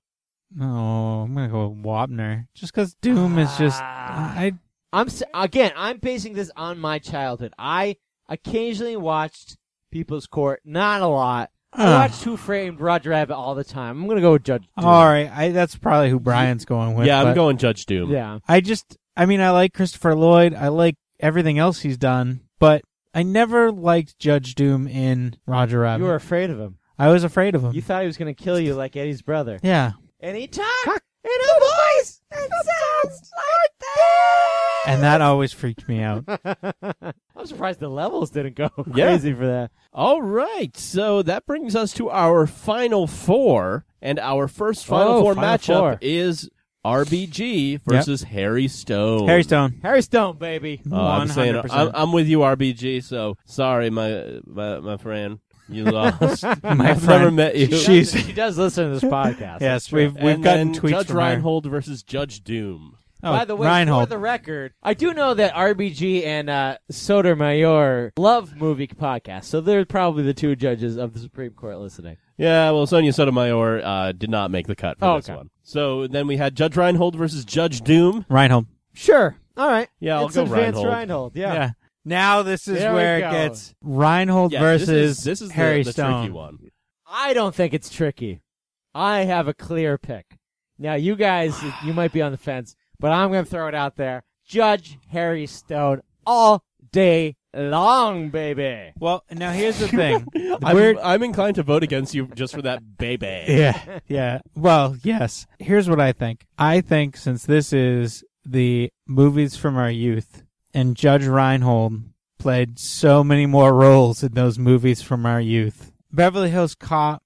No, I'm gonna go with Wapner. Just because Doom is just. Ah. I. I'm s- again. I'm basing this on my childhood. I occasionally watched People's Court, not a lot. I Uh, watched Who Framed Roger Rabbit all the time. I'm gonna go with Judge Doom. all right, I, that's probably who Brian's going with. yeah, I'm but going Judge Doom. Yeah. I just. I mean, I like Christopher Lloyd. I like everything else he's done, but I never liked Judge Doom in Roger Rabbit. You were afraid of him. I was afraid of him. You thought he was gonna kill you like Eddie's brother. yeah. And he talked in a voice that sounds like that. And that always freaked me out. I'm surprised the levels didn't go Yeah. crazy for that. All right, so that brings us to our final four, and our first final Oh, four final matchup four. is R B G versus Harry Stone. Harry Stone. Harry Stone, baby. Uh, I'm saying one hundred percent. I'm, I'm with you, R B G. So sorry, my my, my friend, you lost. My I've never friend. met you. She She's- does, she does listen to this podcast. Yes, that's true. we've we've and gotten then tweets Judge from her. Reinhold versus Judge Doom. Oh, By the way, Reinhold. for the record, I do know that R B G and uh, Sotomayor love movie podcasts, so they're probably the two judges of the Supreme Court listening. Yeah, well, Sonia Sotomayor uh, did not make the cut for Oh, this okay. one. So then we had Judge Reinhold versus Judge Doom. Reinhold. Sure. All right. Yeah, I'll it's go advanced Reinhold. Reinhold. Yeah. Now this is There we where it go. gets Reinhold Yeah, versus this is, this is Harry the, the Stone. tricky one. I don't think it's tricky. I have a clear pick. Now, you guys, you might be on the fence, but I'm going to throw it out there. Judge Harry Stone all day long, baby. Well, now here's the thing. I'm, We're- I'm inclined to vote against you just for that baby. Yeah, yeah. Well, yes. Here's what I think. I think since this is the movies from our youth, and Judge Reinhold played so many more roles in those movies from our youth. Beverly Hills Cop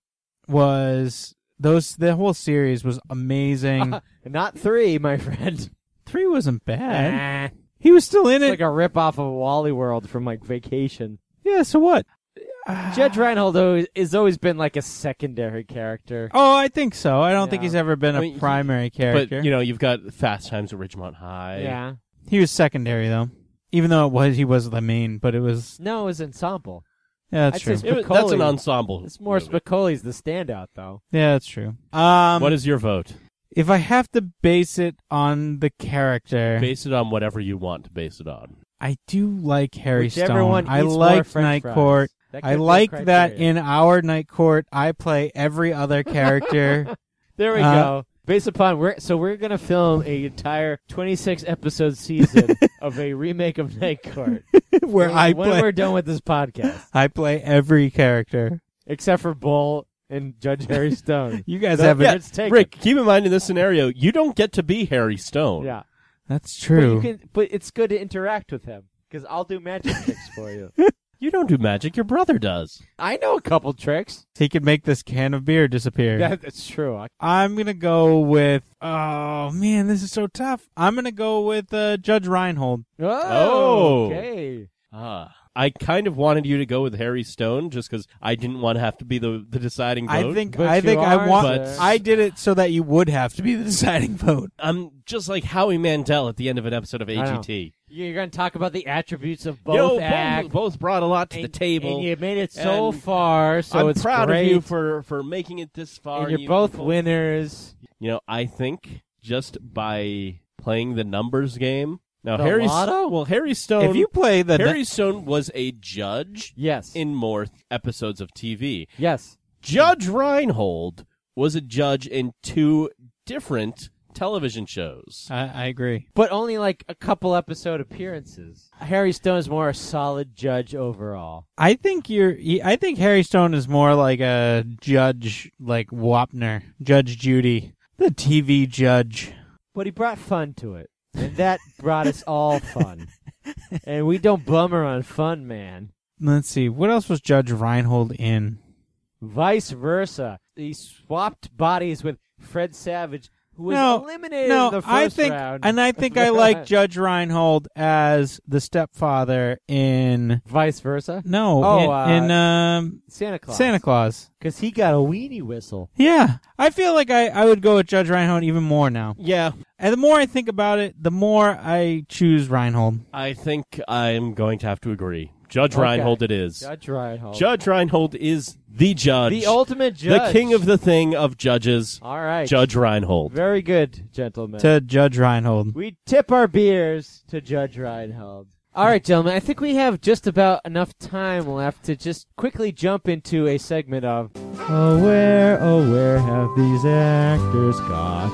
was those. The whole series was amazing. Not three, my friend. Three wasn't bad. Nah. He was still in It's it. like a rip-off of Wally World from, like, Vacation. Yeah. So what? Judge Reinhold always, has always been, like, a secondary character. Oh, I think so. I don't think Yeah. he's ever been I a mean, he- primary But, character. you know, you've got Fast Times at Ridgemont High. Yeah. He was secondary though, even though it was he was the main. But it was No, it was ensemble. yeah, that's I'd true. say It was- that's an Spicoli. ensemble. It's more movie. Spicoli's the standout, though. Yeah, that's true. Um, What is your vote? if I have to base it on the character? Base it on whatever you want to base it on. I do like Harry Whichever Stone. one I eats more like French Night fries. Court. That I could be like criteria. that in our Night Court, I play every other character. There we Uh, go. Based upon we're so we're gonna film a entire twenty-six episode season of a remake of Night Court. where when, I when play, we're done with this podcast, I play every character. except for Bull and Judge Harry Stone. You guys No, haven't. yeah, it's taken. Rick, keep in mind in this scenario, you don't get to be Harry Stone. Yeah, That's but, true. you can, but it's good to interact with him because I'll do magic tricks for you. You don't do magic, your brother does. I know a couple tricks. He could make this can of beer disappear. That, that's true. I, I'm gonna go with. Oh man, this is so tough. I'm gonna go with uh, Judge Reinhold. oh, Oh. okay. Ah. I kind of wanted you to go with Harry Stone just because I didn't want to have to be the, the deciding vote. I think. But I you think I are, want. sir. I did it so that you would have to be the deciding vote. I'm just like Howie Mandel at the end of an episode of A G T. You're going to talk about the attributes of both You know, acts. both, both brought a lot to and, the table. and you made it so And far. So I'm it's proud great. of you for, for making it this far. And you're You- both you- winners. You know, I think just by playing the numbers game. Now, The Harry. lotto? Well, Harry Stone. If you play the Harry Stone was a judge Yes. in more th- episodes of T V. yes. Judge Reinhold was a judge in two different television shows. I, I agree. But only like a couple episode appearances. Harry Stone's more a solid judge overall. I think you're. I think Harry Stone is more like a judge, like Wapner, Judge Judy, the T V judge. But he brought fun to it. And that brought us all fun. And we don't bummer on fun, man. Let's see. What else was Judge Reinhold in? Vice versa. He swapped bodies with Fred Savage, who was No, eliminated no, in the first I think, round. and I think I like Judge Reinhold as the stepfather in. Vice versa. No, Oh, in, uh, in um, Santa Claus. Santa Claus. Because he got a weenie whistle. Yeah, I feel like I, I would go with Judge Reinhold even more now. Yeah, And the more I think about it, the more I choose Reinhold. I think I'm going to have to agree. Judge Okay. Reinhold it is. Judge Reinhold. Judge Reinhold is the judge. The ultimate The judge. king of the thing of judges. All right. Judge Reinhold. Very good, gentlemen. To Judge Reinhold. We tip our beers to Judge Reinhold. All right, gentlemen. I think we have just about enough time left to just quickly jump into a segment of Oh, where, oh, where have these actors got?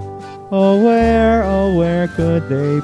Oh, where, oh, where could they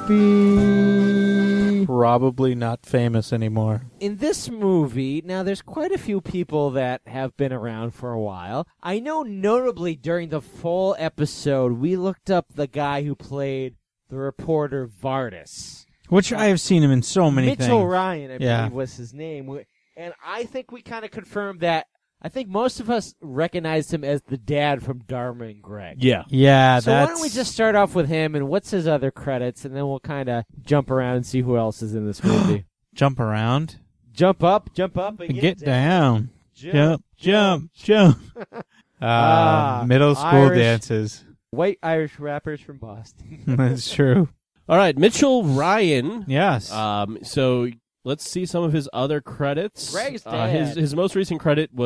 be? Probably not famous anymore. In this movie, now there's quite a few people that have been around for a while. I know notably during the full episode, we looked up the guy who played the reporter Vardis. Which I have seen him in so many Mitchell things. Ryan, I Yeah. believe was his name. And I think we kind of confirmed that. I think most of us recognized him as the dad from Dharma and Greg. Yeah. Yeah, So that's... why don't we just start off with him and what's his other credits, and then we'll kind of jump around and see who else is in this movie. jump around Jump up, jump up, and and get down. down. Jump, jump, jump. Ah, Ah, middle school Irish. dances. White Irish rappers from Boston. That's true. All right, Mitchell Ryan. Yes. Um, so let's see some of his other credits. Greg's Uh, his dad. his most recent credit was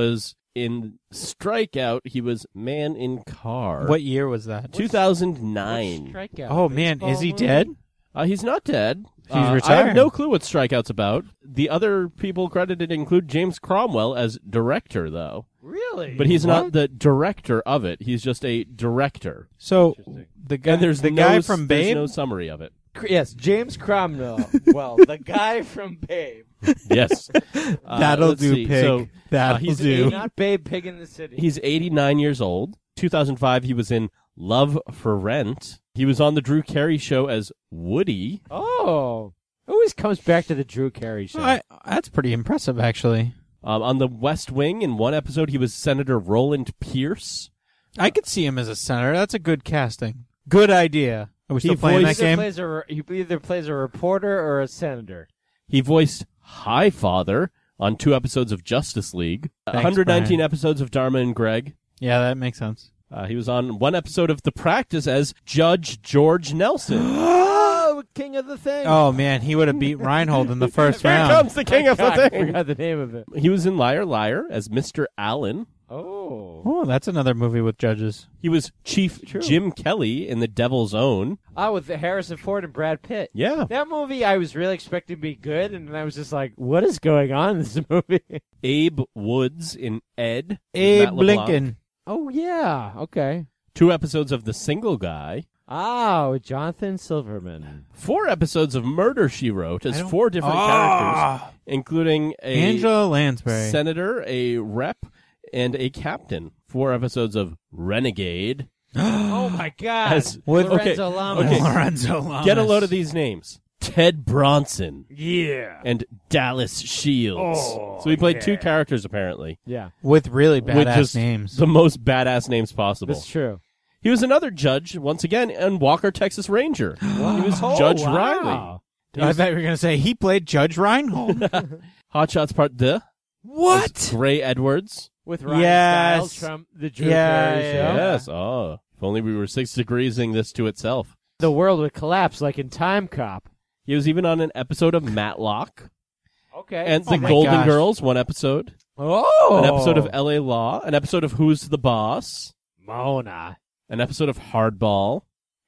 In Strikeout, he was Man in Car. What year was that? two thousand nine. Strikeout. Oh man, is he Baseball dead? movie? Uh, he's not dead. He's Uh, I retired. have no clue what Strikeout's about. The other people credited include James Cromwell as director, though. Really? But he's What? not the director of it. He's just a director. So Interesting. the guy, And there's the no, guy s- from there's Babe. no summary of it. Yes, James Cromwell. Well, the guy from Babe. Yes. Uh, That'll let's do, see. pig. So, That'll uh, he's do. Not Babe Pig in the City. He's eighty-nine years old. two thousand five, he was in Love for Rent. He was on the Drew Carey Show as Woody. Oh. Always comes back to the Drew Carey show. I, that's pretty impressive, actually. Um, on the West Wing, in one episode, he was Senator Roland Pierce. I could see him as a senator. That's a good casting. Good idea. Are we still He playing that voiced- either game? plays a, he either plays a reporter or a senator. He voiced Highfather on two episodes of Justice League. Thanks, one hundred nineteen Brian. episodes of Dharma and Greg. Yeah, that makes sense. Uh, he was on one episode of The Practice as Judge George Nelson. Oh, King of the Thing. Oh man, he would have beat Reinhold in the first Here round. comes the king of the God, I thing. forgot the name of it. He was in Liar Liar as Mister Allen. Oh. Oh, that's another movie with judges. He was Chief True. Jim Kelly in The Devil's Own. Ah, with the Harrison Ford and Brad Pitt. Yeah. That movie I was really expecting to be good, and I was just like, what is going on in this movie? Abe Woods in Ed. with Abe Matt LeBlanc. Lincoln. Oh, yeah. Okay. Two episodes of The Single Guy. Ah, with Jonathan Silverman. Four episodes of Murder, She Wrote as I don't- four different Ah. characters, including a Angela Lansbury. senator, a rep, and a captain. Four episodes of Renegade. Oh, my God. As- With- Lorenzo okay, Lamas. okay. Lorenzo Lamas. Get a load of these names. Ted Bronson Yeah. and Dallas Shields. Oh, so he played yeah. two characters, apparently. Yeah, With really with badass just names. the most badass names possible. that's true. He was another judge, once again, in Walker, Texas Ranger. He was Judge wow. Riley. He I was thought you were going to say he played Judge Reinhold. Hot Shots Part Deux. What? Gray Edwards. With Ryan Yes. Stiles from the Drew Yeah, Carey yeah. show. Yes. Oh, if only we were six degreesing this to itself. The world would collapse like in Time Cop. He was even on an episode of Matlock Okay. and Oh The my Golden gosh. Girls, one episode. oh, An episode of L A Law, an episode of Who's the Boss, Mona, an episode of Hardball,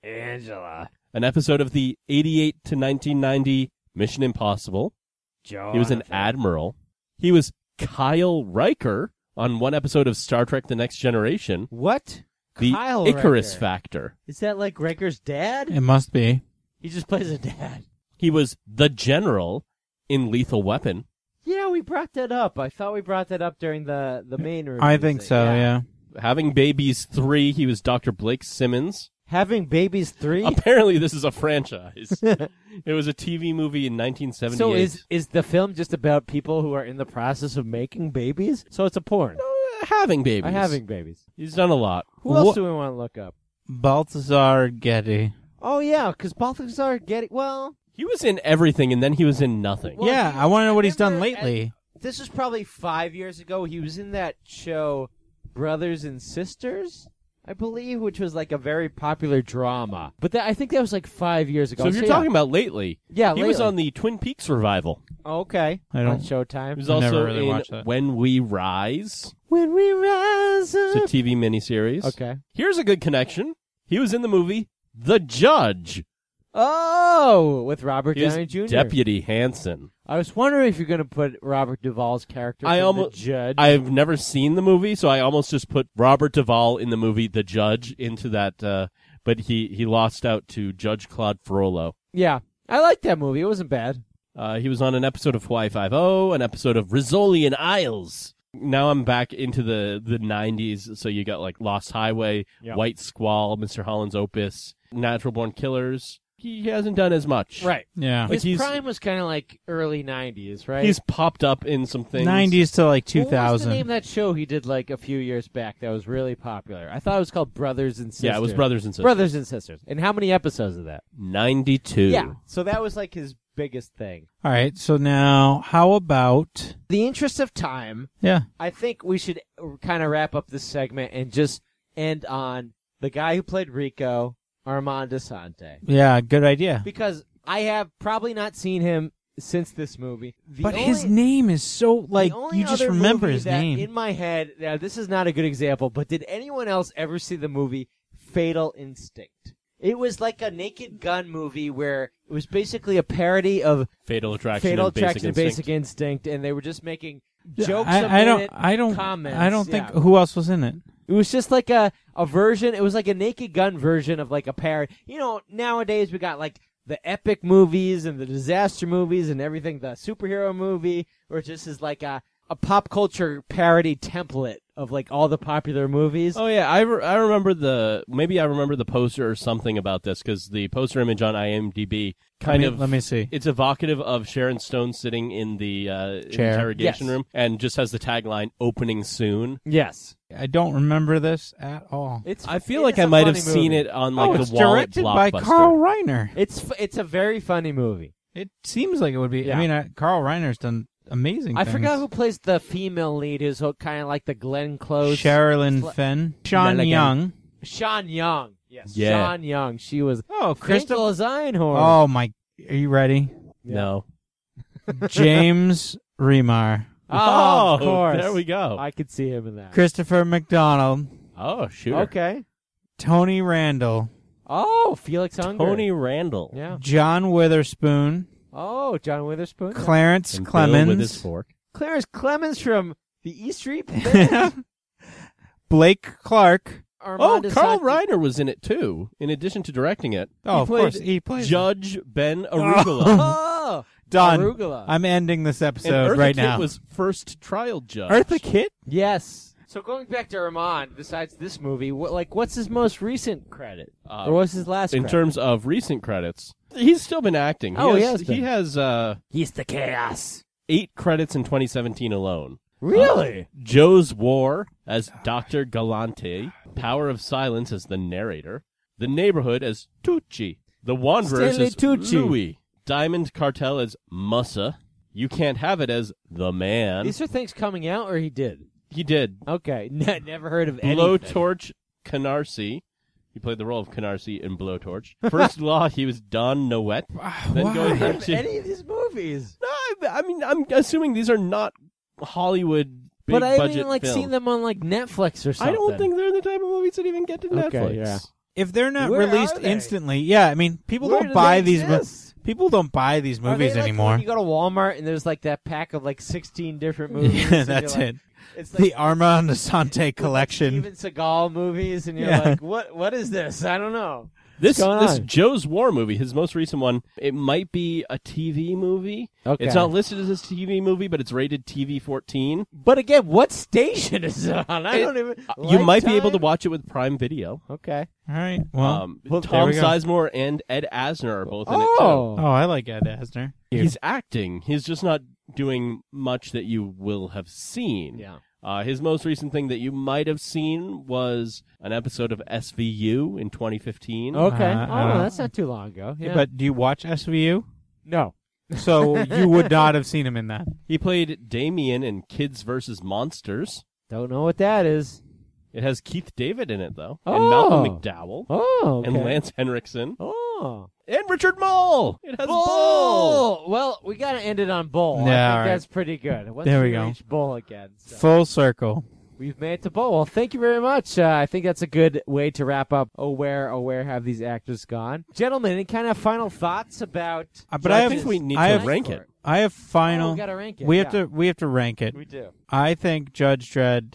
Angela, an episode of the eighty-eight to nineteen ninety Mission Impossible. Joe. He was an admiral. He was Kyle Riker on one episode of Star Trek The Next Generation. What? The Kyle Icarus Riker. Factor. Is that like Riker's dad? It must be. He just plays a dad. He was the general in Lethal Weapon. Yeah, we brought that up. I thought we brought that up during the the main review. I think so, yeah. Having Babies three, he was Doctor Blake Simmons. Having Babies three. Apparently, this is a franchise. It was a T V movie in nineteen seventy-eight. So is is the film just about people who are in the process of making babies? So it's a porn. Uh, having babies. Or having babies. He's done a lot. Who else Wha- do we want to look up? Balthazar Getty. Oh yeah, because Balthazar Getty. Well, He was in everything, and then he was in nothing. Well, yeah, he- I want to know what I he's done remember lately. this was probably five years ago. He was in that show, Brothers and Sisters, I believe, which was like a very popular drama. But that, I think that was like five years ago. So if you're yeah. talking about lately, Yeah, he was lately. on the Twin Peaks revival. Oh, okay, I on don't- Showtime. He was I also never really in watched that. When We Rise. When we rise It's a up. T V miniseries. Okay. Here's a good connection. He was in the movie The Judge. Oh, with Robert He was Downey Junior Deputy Hanson. I was wondering if you're going to put Robert Duvall's character I from almo- the judge. I've never seen the movie, so I almost just put Robert Duvall in the movie The Judge into that, uh, but he, he lost out to Judge Claude Frollo. yeah, I liked that movie. It wasn't bad. Uh, he was on an episode of Hawaii Five-O, an episode of Rizzoli and Isles. Now I'm back into the, the nineties, so you got like Lost Highway, Yeah. White Squall, Mister Holland's Opus, Natural Born Killers. He hasn't done as much. Right. Yeah. Like His he's- prime was kind of like early nineties, right? He's popped up in some things. nineties to like What was the name two thousand. of that show he did like a few years back that was really popular? I thought it was called Brothers and Sisters. Yeah, it was Brothers and Sisters. Brothers and Sisters. And how many episodes of that? ninety-two. Yeah. So that was like his biggest thing. All right, so now how about The interest of time, yeah? I think we should kind of wrap up this segment and just end on the guy who played Rico, Armand Asante. Yeah, good idea. Because I have probably not seen him since this movie. The But only, his name is so, like, the only you just other remember movie his that name. in my head. Now, this is not a good example, but did anyone else ever see the movie Fatal Instinct? It was like a Naked Gun movie where it was basically a parody of Fatal Attraction Fatal and Basic Attraction and Instinct. Basic Instinct, and they were just making jokes a I, I don't, minute, I don't, comments. I don't think, yeah. who else was in it? It was just like a, a version. It was like a Naked Gun version of like a parody. You know, nowadays we got like the epic movies and the disaster movies and everything, the superhero movie, or it just is like a, a pop culture parody template of like all the popular movies. Oh yeah, I, re- I remember the maybe I remember the poster or something about this because the poster image on IMDb kind let me, of let me see. it's evocative of Sharon Stone sitting in the uh, Chair. interrogation Yes. room and just has the tagline "Opening soon." Yes. I don't remember this at all. It's, I feel it like is I a might have funny seen movie. it on like oh, the it's wall at directed by Blockbuster. Carl Reiner. It's f- it's a very funny movie. It seems like it would be. Yeah. I mean, uh, Carl Reiner's done amazing I things. forgot who plays the female lead, who's kind of like the Glenn Close. Sherilyn Sl- Fenn. Sean Then again- Young. Sean Young. Yes. Yeah. Sean Young. She was Oh, Crystal Einhorn. Oh, my. Are you ready? No. James Remar. Oh, of course. There we go. I could see him in that. Christopher McDonald. Oh, shoot. Okay. Tony Randall. Oh, Felix Unger. Tony Randall. Yeah. John Witherspoon. Oh, John Witherspoon. Yeah. Clarence And Bill Clemens. with his fork. Clarence Clemens from the E Street Band. Blake Clark. Oh, Armand Carl Assad- Reiner was in it too. In addition to directing it, Oh, He of played course. He plays. Judge Ben Arugula. Oh, Done. Arugula. I'm ending this and episode Eartha right Kitt now. was first trial judge. Eartha Kitt? Yes. So going back to Armand, besides this movie, what, like, what's his most recent credit, Uh, or what's his last? In credit? terms of recent credits, he's still been acting. He Oh, he has, has been. he has uh, he's the chaos. eight credits in twenty seventeen alone. Really? Joe's War as Doctor Galante, Power of Silence as the narrator, The Neighborhood as Tucci, The Wanderers Stanley as Tucci. Louis, Diamond Cartel as Mussa, You Can't Have It as The Man. These are things coming out, or he did. He did. Okay, N- never heard of anything. Blowtorch Canarsie. He played the role of Canarsie in Blowtorch. First Law, he was Don Noet. Then Why? going Heard of into any of these movies? No, I- I mean, I'm assuming these are not Hollywood big But I budget haven't like films. seen them on like Netflix or something. I don't think they're the type of movies that even get to Okay, Netflix. yeah. If they're not Where released are they? instantly, yeah. I mean, people Where don't do buy they these. mo- exist? People don't buy these Are movies they like anymore. When you go to Walmart and there's like that pack of like sixteen different movies. Yeah, and that's you're like- it. It's like The Armand Asante with, like, collection. Steven Seagal movies, and you're Yeah. like, what? What is this? I don't know. This What's going this on? Joe's War movie, his most recent one, it might be a T V movie. Okay. It's not listed as a T V movie, but it's rated T V fourteen. But again, what station is it on? I It- don't even. Uh, you might be able to Lifetime? watch it with Prime Video. Okay. All right. Well, um, well, there Tom we go. Sizemore and Ed Asner are both in it too. Oh. oh, I like Ed Asner. He's acting. He's just not doing much that you will have seen. Yeah. Uh, his most recent thing that you might have seen was an episode of S V U in twenty fifteen. Okay. Uh, oh, uh, that's not too long ago. Yeah. But do you watch S V U? no. So you would not have seen him in that. He played Damien in Kids versus Monsters. Don't know what that is. It has Keith David in it, though. Oh. And Malcolm McDowell. Oh. And okay. Lance Henriksen. Oh. And Richard Mole. It has Bull. Bull. Well, we got to end it on Bull. I Yeah, think all right. that's pretty good. Once There we go. reach Bull again. So. Full circle. We've made it to Bull. Well, thank you very much. Uh, I think that's a good way to wrap up. Oh, where, oh, where have these actors gone? Gentlemen, any kind of final thoughts about... Uh, but I have- think we need I to have- rank it. I have final. Oh, we got to rank it. we have yeah. to. We have to rank it. We do. I think Judge Dredd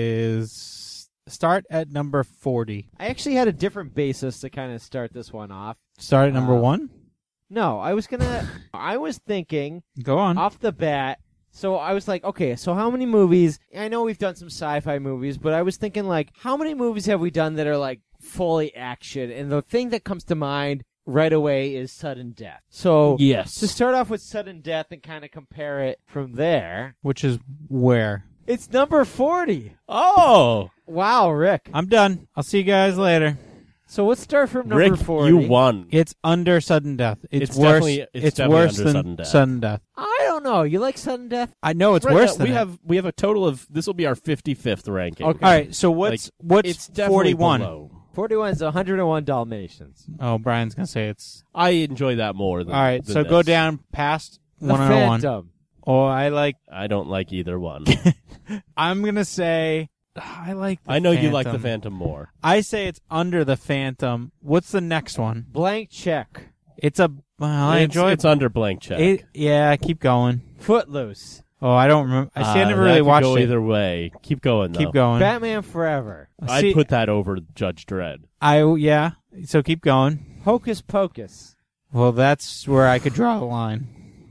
is start at number forty. I actually had a different basis to kind of start this one off. Start at number Uh, one. No, I was gonna. I was thinking Go on. off the bat. So I was like, okay, so how many movies? I know we've done some sci-fi movies, but I was thinking like, how many movies have we done that are like fully action? And the thing that comes to mind right away is Sudden Death. So Yes. to start off with Sudden Death and kind of compare it from there, Which is where? it's number forty. Oh! Wow, Rick. I'm done. I'll see you guys later. So let's start from number Rick, forty. you won. It's under sudden death. It's, It's worse. definitely- it's definitely worse under than sudden death. sudden death. I don't know. You like Sudden Death? I know it's Right worse now, than we it. have we have a total of this will be our fifty-fifth ranking. Okay. All right. So what's what's It's definitely forty-one? below. forty-one is one hundred one Dalmatians. Oh, Brian's gonna say it's I enjoy that more than all right. than So go this. down past The one oh one. Phantom. Oh, I like. I don't like either one. I'm gonna say I like. The I know Phantom. you like the Phantom more. I say it's under the Phantom. What's the next one? Blank Check. It's a. Well, I it's, enjoy it's under Blank Check. it. Yeah, keep going. Footloose. Oh, I don't remember. I see. I Uh, never that really could watched go it. either way. Keep going though. Keep going. Batman Forever. I'd See- put that over Judge Dredd. I yeah. So keep going. Hocus Pocus. Well, that's where I could draw the line.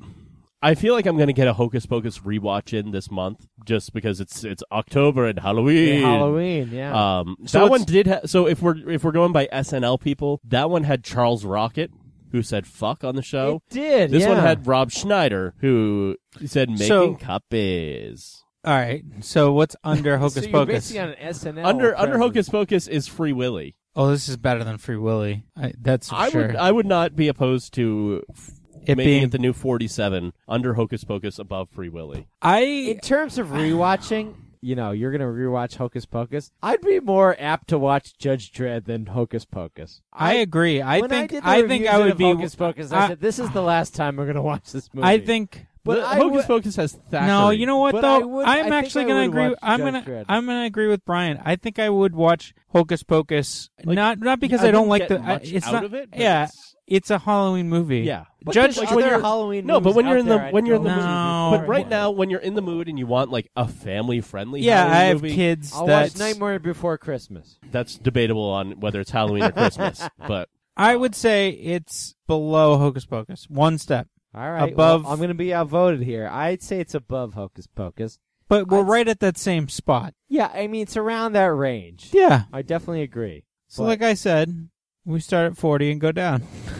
I feel like I'm going to get a Hocus Pocus rewatch in this month, just because it's it's October and Halloween. Halloween, yeah. Um, So that it's- one did. Ha- so if we're if we're going by S N L people, that one had Charles Rocket, who said "fuck" on the show. it did. This yeah. one had Rob Schneider, who said "making So- copies." All right. So what's under Hocus so you're Pocus? basing on an S N L. Under under premise. Hocus Pocus is Free Willy. Oh, this is better than Free Willy. I, that's for I sure. would I would not be opposed to f- It making being- it the new forty-seven under Hocus Pocus above Free Willy. I In terms of rewatching, you know, you're gonna rewatch Hocus Pocus. I'd be more apt to watch Judge Dredd than Hocus Pocus. I agree. I when think I, did the I think reviews I would of be. Hocus Pocus. I, I- said this is the last time we're gonna watch this movie. I think. But The I Hocus would- Pocus has Thackeray. No, you know what But though? I would- I I'm think actually I gonna would agree. watch I'm Judge gonna Dredd. I'm gonna agree with Brian. I think I would watch Hocus Pocus. Like, not not because I I, don't wouldn't like get the. I- much it's out not. of it, but yeah, it's- it's a Halloween movie. Yeah. But Judge there's like when other you're- Halloween No, but movies when you're out in the there, when I'd you're in go the watch. No. movie, but right now when you're in the mood and you want like a family friendly, Yeah, I have movie, kids. I'll that's, watch Nightmare Before Christmas. That's debatable on whether it's Halloween or Christmas, but I would say it's below Hocus Pocus. One step. All right, Above- well, I'm gonna be outvoted here. I'd say it's above Hocus Pocus. But we're I'd- right at that same spot. Yeah, I mean it's around that range. Yeah. I definitely agree. So But- like I said, we start at forty and go down.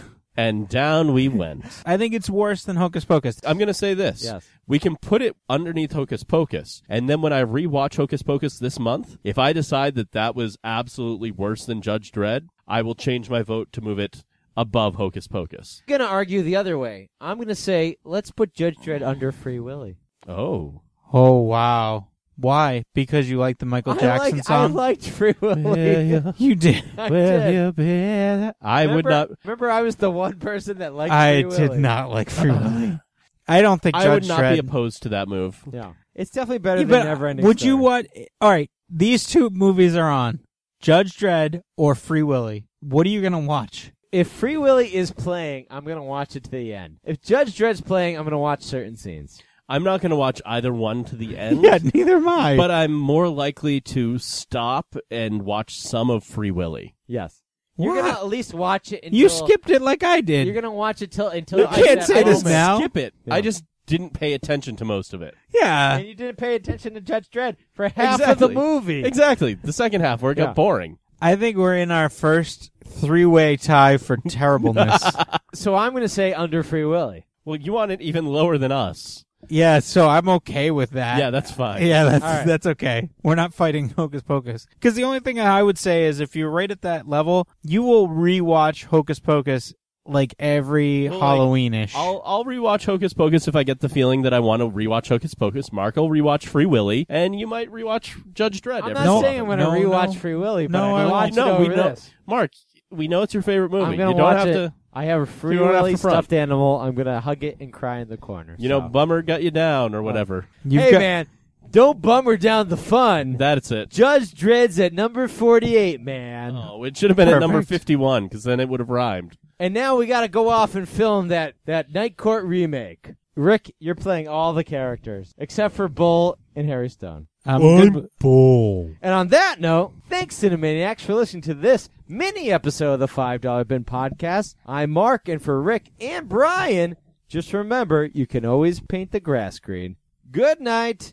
and down we went. I think it's worse than Hocus Pocus. I'm going to say this. Yes. We can put it underneath Hocus Pocus, and then when I rewatch Hocus Pocus this month, if I decide that that was absolutely worse than Judge Dredd, I will change my vote to move it above Hocus Pocus. I'm gonna argue the other way. I'm gonna say let's put Judge Dredd under Free Willy. Oh. Oh wow. Why? Because you like the Michael I Jackson like, song? I liked Free Willy. You did. I Where did. you been? I remember, would not. Remember, I was the one person that liked I Free did Willy. not like Free Willy. I don't think I Judge would not Dredd. be opposed to that move. Yeah, it's definitely better Yeah, than but Never Ending would you Story. what? All right, these two movies are on: Judge Dredd or Free Willy. What are you gonna watch? If Free Willy is playing, I'm gonna watch it to the end. If Judge Dredd's playing, I'm gonna watch certain scenes. I'm not going to watch either one to the end. Yeah, neither am I. But I'm more likely to stop and watch some of Free Willy. Yes, you're What? gonna at least watch it. Until, you skipped it like I did. You're gonna watch it till until You I can't said, say "Oh, this man." now. Skip it. Yeah. I just didn't pay attention to most of it. Yeah. And you didn't pay attention to Judge Dredd for half of the Exactly. movie. Exactly. The second half where it Yeah. got boring. I think we're in our first three-way tie for terribleness. So I'm gonna say under Free Willy. Well, you want it even lower than us. Yeah, so I'm okay with that. Yeah, that's fine. Yeah, that's All right. that's okay. We're not fighting Hocus Pocus. Because the only thing I would say is if you're right at that level, you will rewatch Hocus Pocus like every Well, like, Halloween-ish. I'll I'll rewatch Hocus Pocus if I get the feeling that I want to rewatch Hocus Pocus. Mark will rewatch Free Willy, and you might rewatch Judge Dredd. I'm every not so saying I'm often. gonna No, rewatch no. Free Willy, but No, I'm I gonna won't. watch no, it we over know, this. Mark. We know it's your favorite movie. I'm gonna you don't watch have it. to. I have a Free You don't have Willy to front. stuffed animal. I'm gonna hug it and cry in the corner. You know, so. Bummer got you down or whatever. You've hey got- man, don't bummer down the fun. That's it. Judge Dredd's at number forty-eight, man. Oh, it should have been at number Perfect. fifty-one because then it would have rhymed. And now we got to go off and film that that Night Court remake. Rick, you're playing all the characters except for Bull and Harry Stone. I'm good with- Bull. And on that note, thanks Cinemaniacs for listening to this mini episode of the five dollar Bin Podcast. I'm Mark, and for Rick and Brian, just remember, you can always paint the grass green. Good night.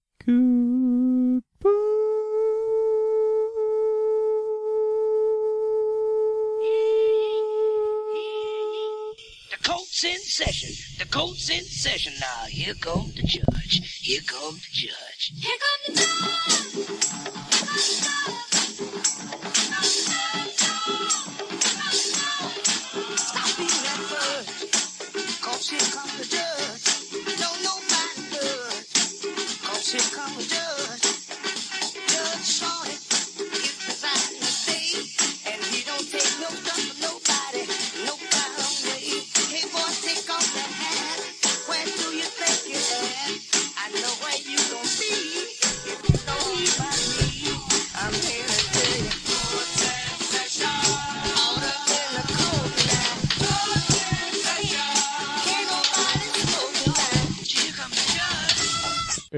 The court's in session. The court's in session. Now, here comes the judge. Here comes the judge. Here come the judge. Stop beating that bud. Cause here comes the judge. No, nobody does. Cause here comes the judge. Judge Shorty is presiding the day. And he don't take no stuff from nobody. No foul way. Hey, boy, take off that hat. When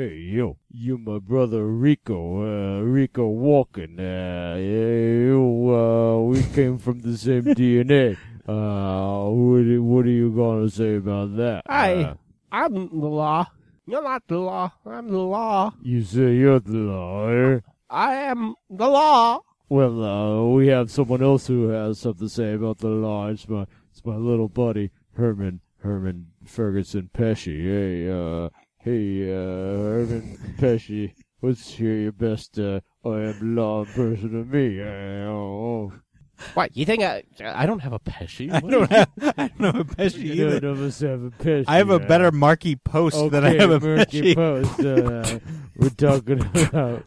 Hey, yo, you my brother Rico, uh, Rico Walken. Uh, you, uh, we came from the same D N A. Uh, what, what are you gonna say about that? Hi, Uh, I'm the law. You're not the law. I'm the law. you say you're the lawyer? I am the law. Well, uh, we have someone else who has something to say about the law. It's my, it's my little buddy, Herman, Herman Ferguson Pesci. Hey, uh, hey, uh, Herman Pesci, let's hear your best, uh, I am law impersonator of me. Uh, oh, What, you think I I don't have a Pesci? I don't have, I don't have a Pesci you either. don't have a Pesci. I have a uh, better Marky Post okay, than I have a Murky Pesci. Post, uh, we're talking about...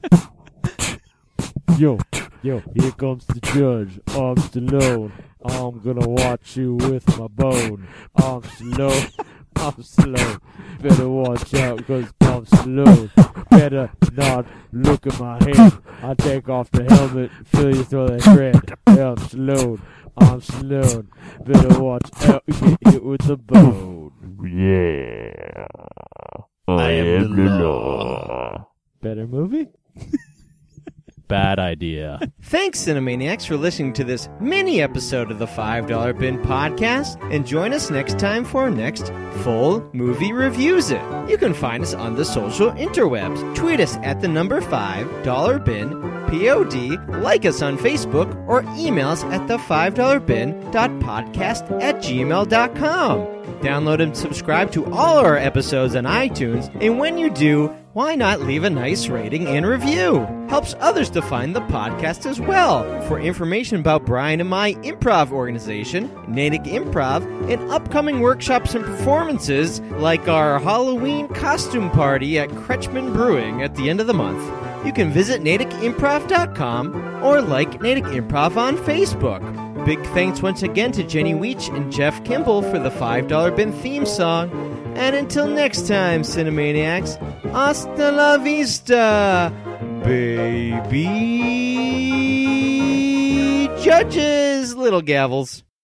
Yo, yo, here comes the judge. I'm Stallone. I'm gonna watch you with my bone. I'm slow. I'm slow. Better watch out, cause I'm slow. Better not look at my head. I take off the helmet, fill you through that red. I'm slow. I'm slow. Better watch out, get hit with the bone. Yeah. I, am, the law. Better movie? Bad idea. Thanks, Cinemaniacs, for listening to this mini episode of the five dollar Bin Podcast, and join us next time for our next full movie reviews it. You can find us on the social interwebs. Tweet us at the number five dollar bin, P O D, like us on Facebook, or email us at the five dollar bin dot podcast at gmail dot com. Download and subscribe to all our episodes on iTunes, and when you do, why not leave a nice rating and review? Helps others to find the podcast as well. For information about Brian and my improv organization, Natick Improv, and upcoming workshops and performances like our Halloween costume party at Kretschmann Brewing at the end of the month, you can visit natick improv dot com or like Natick Improv on Facebook. Big thanks once again to Jenny Weech and Jeff Kimball for the five dollar Bin theme song. And until next time, Cinemaniacs, hasta la vista, baby. Judges, little gavels.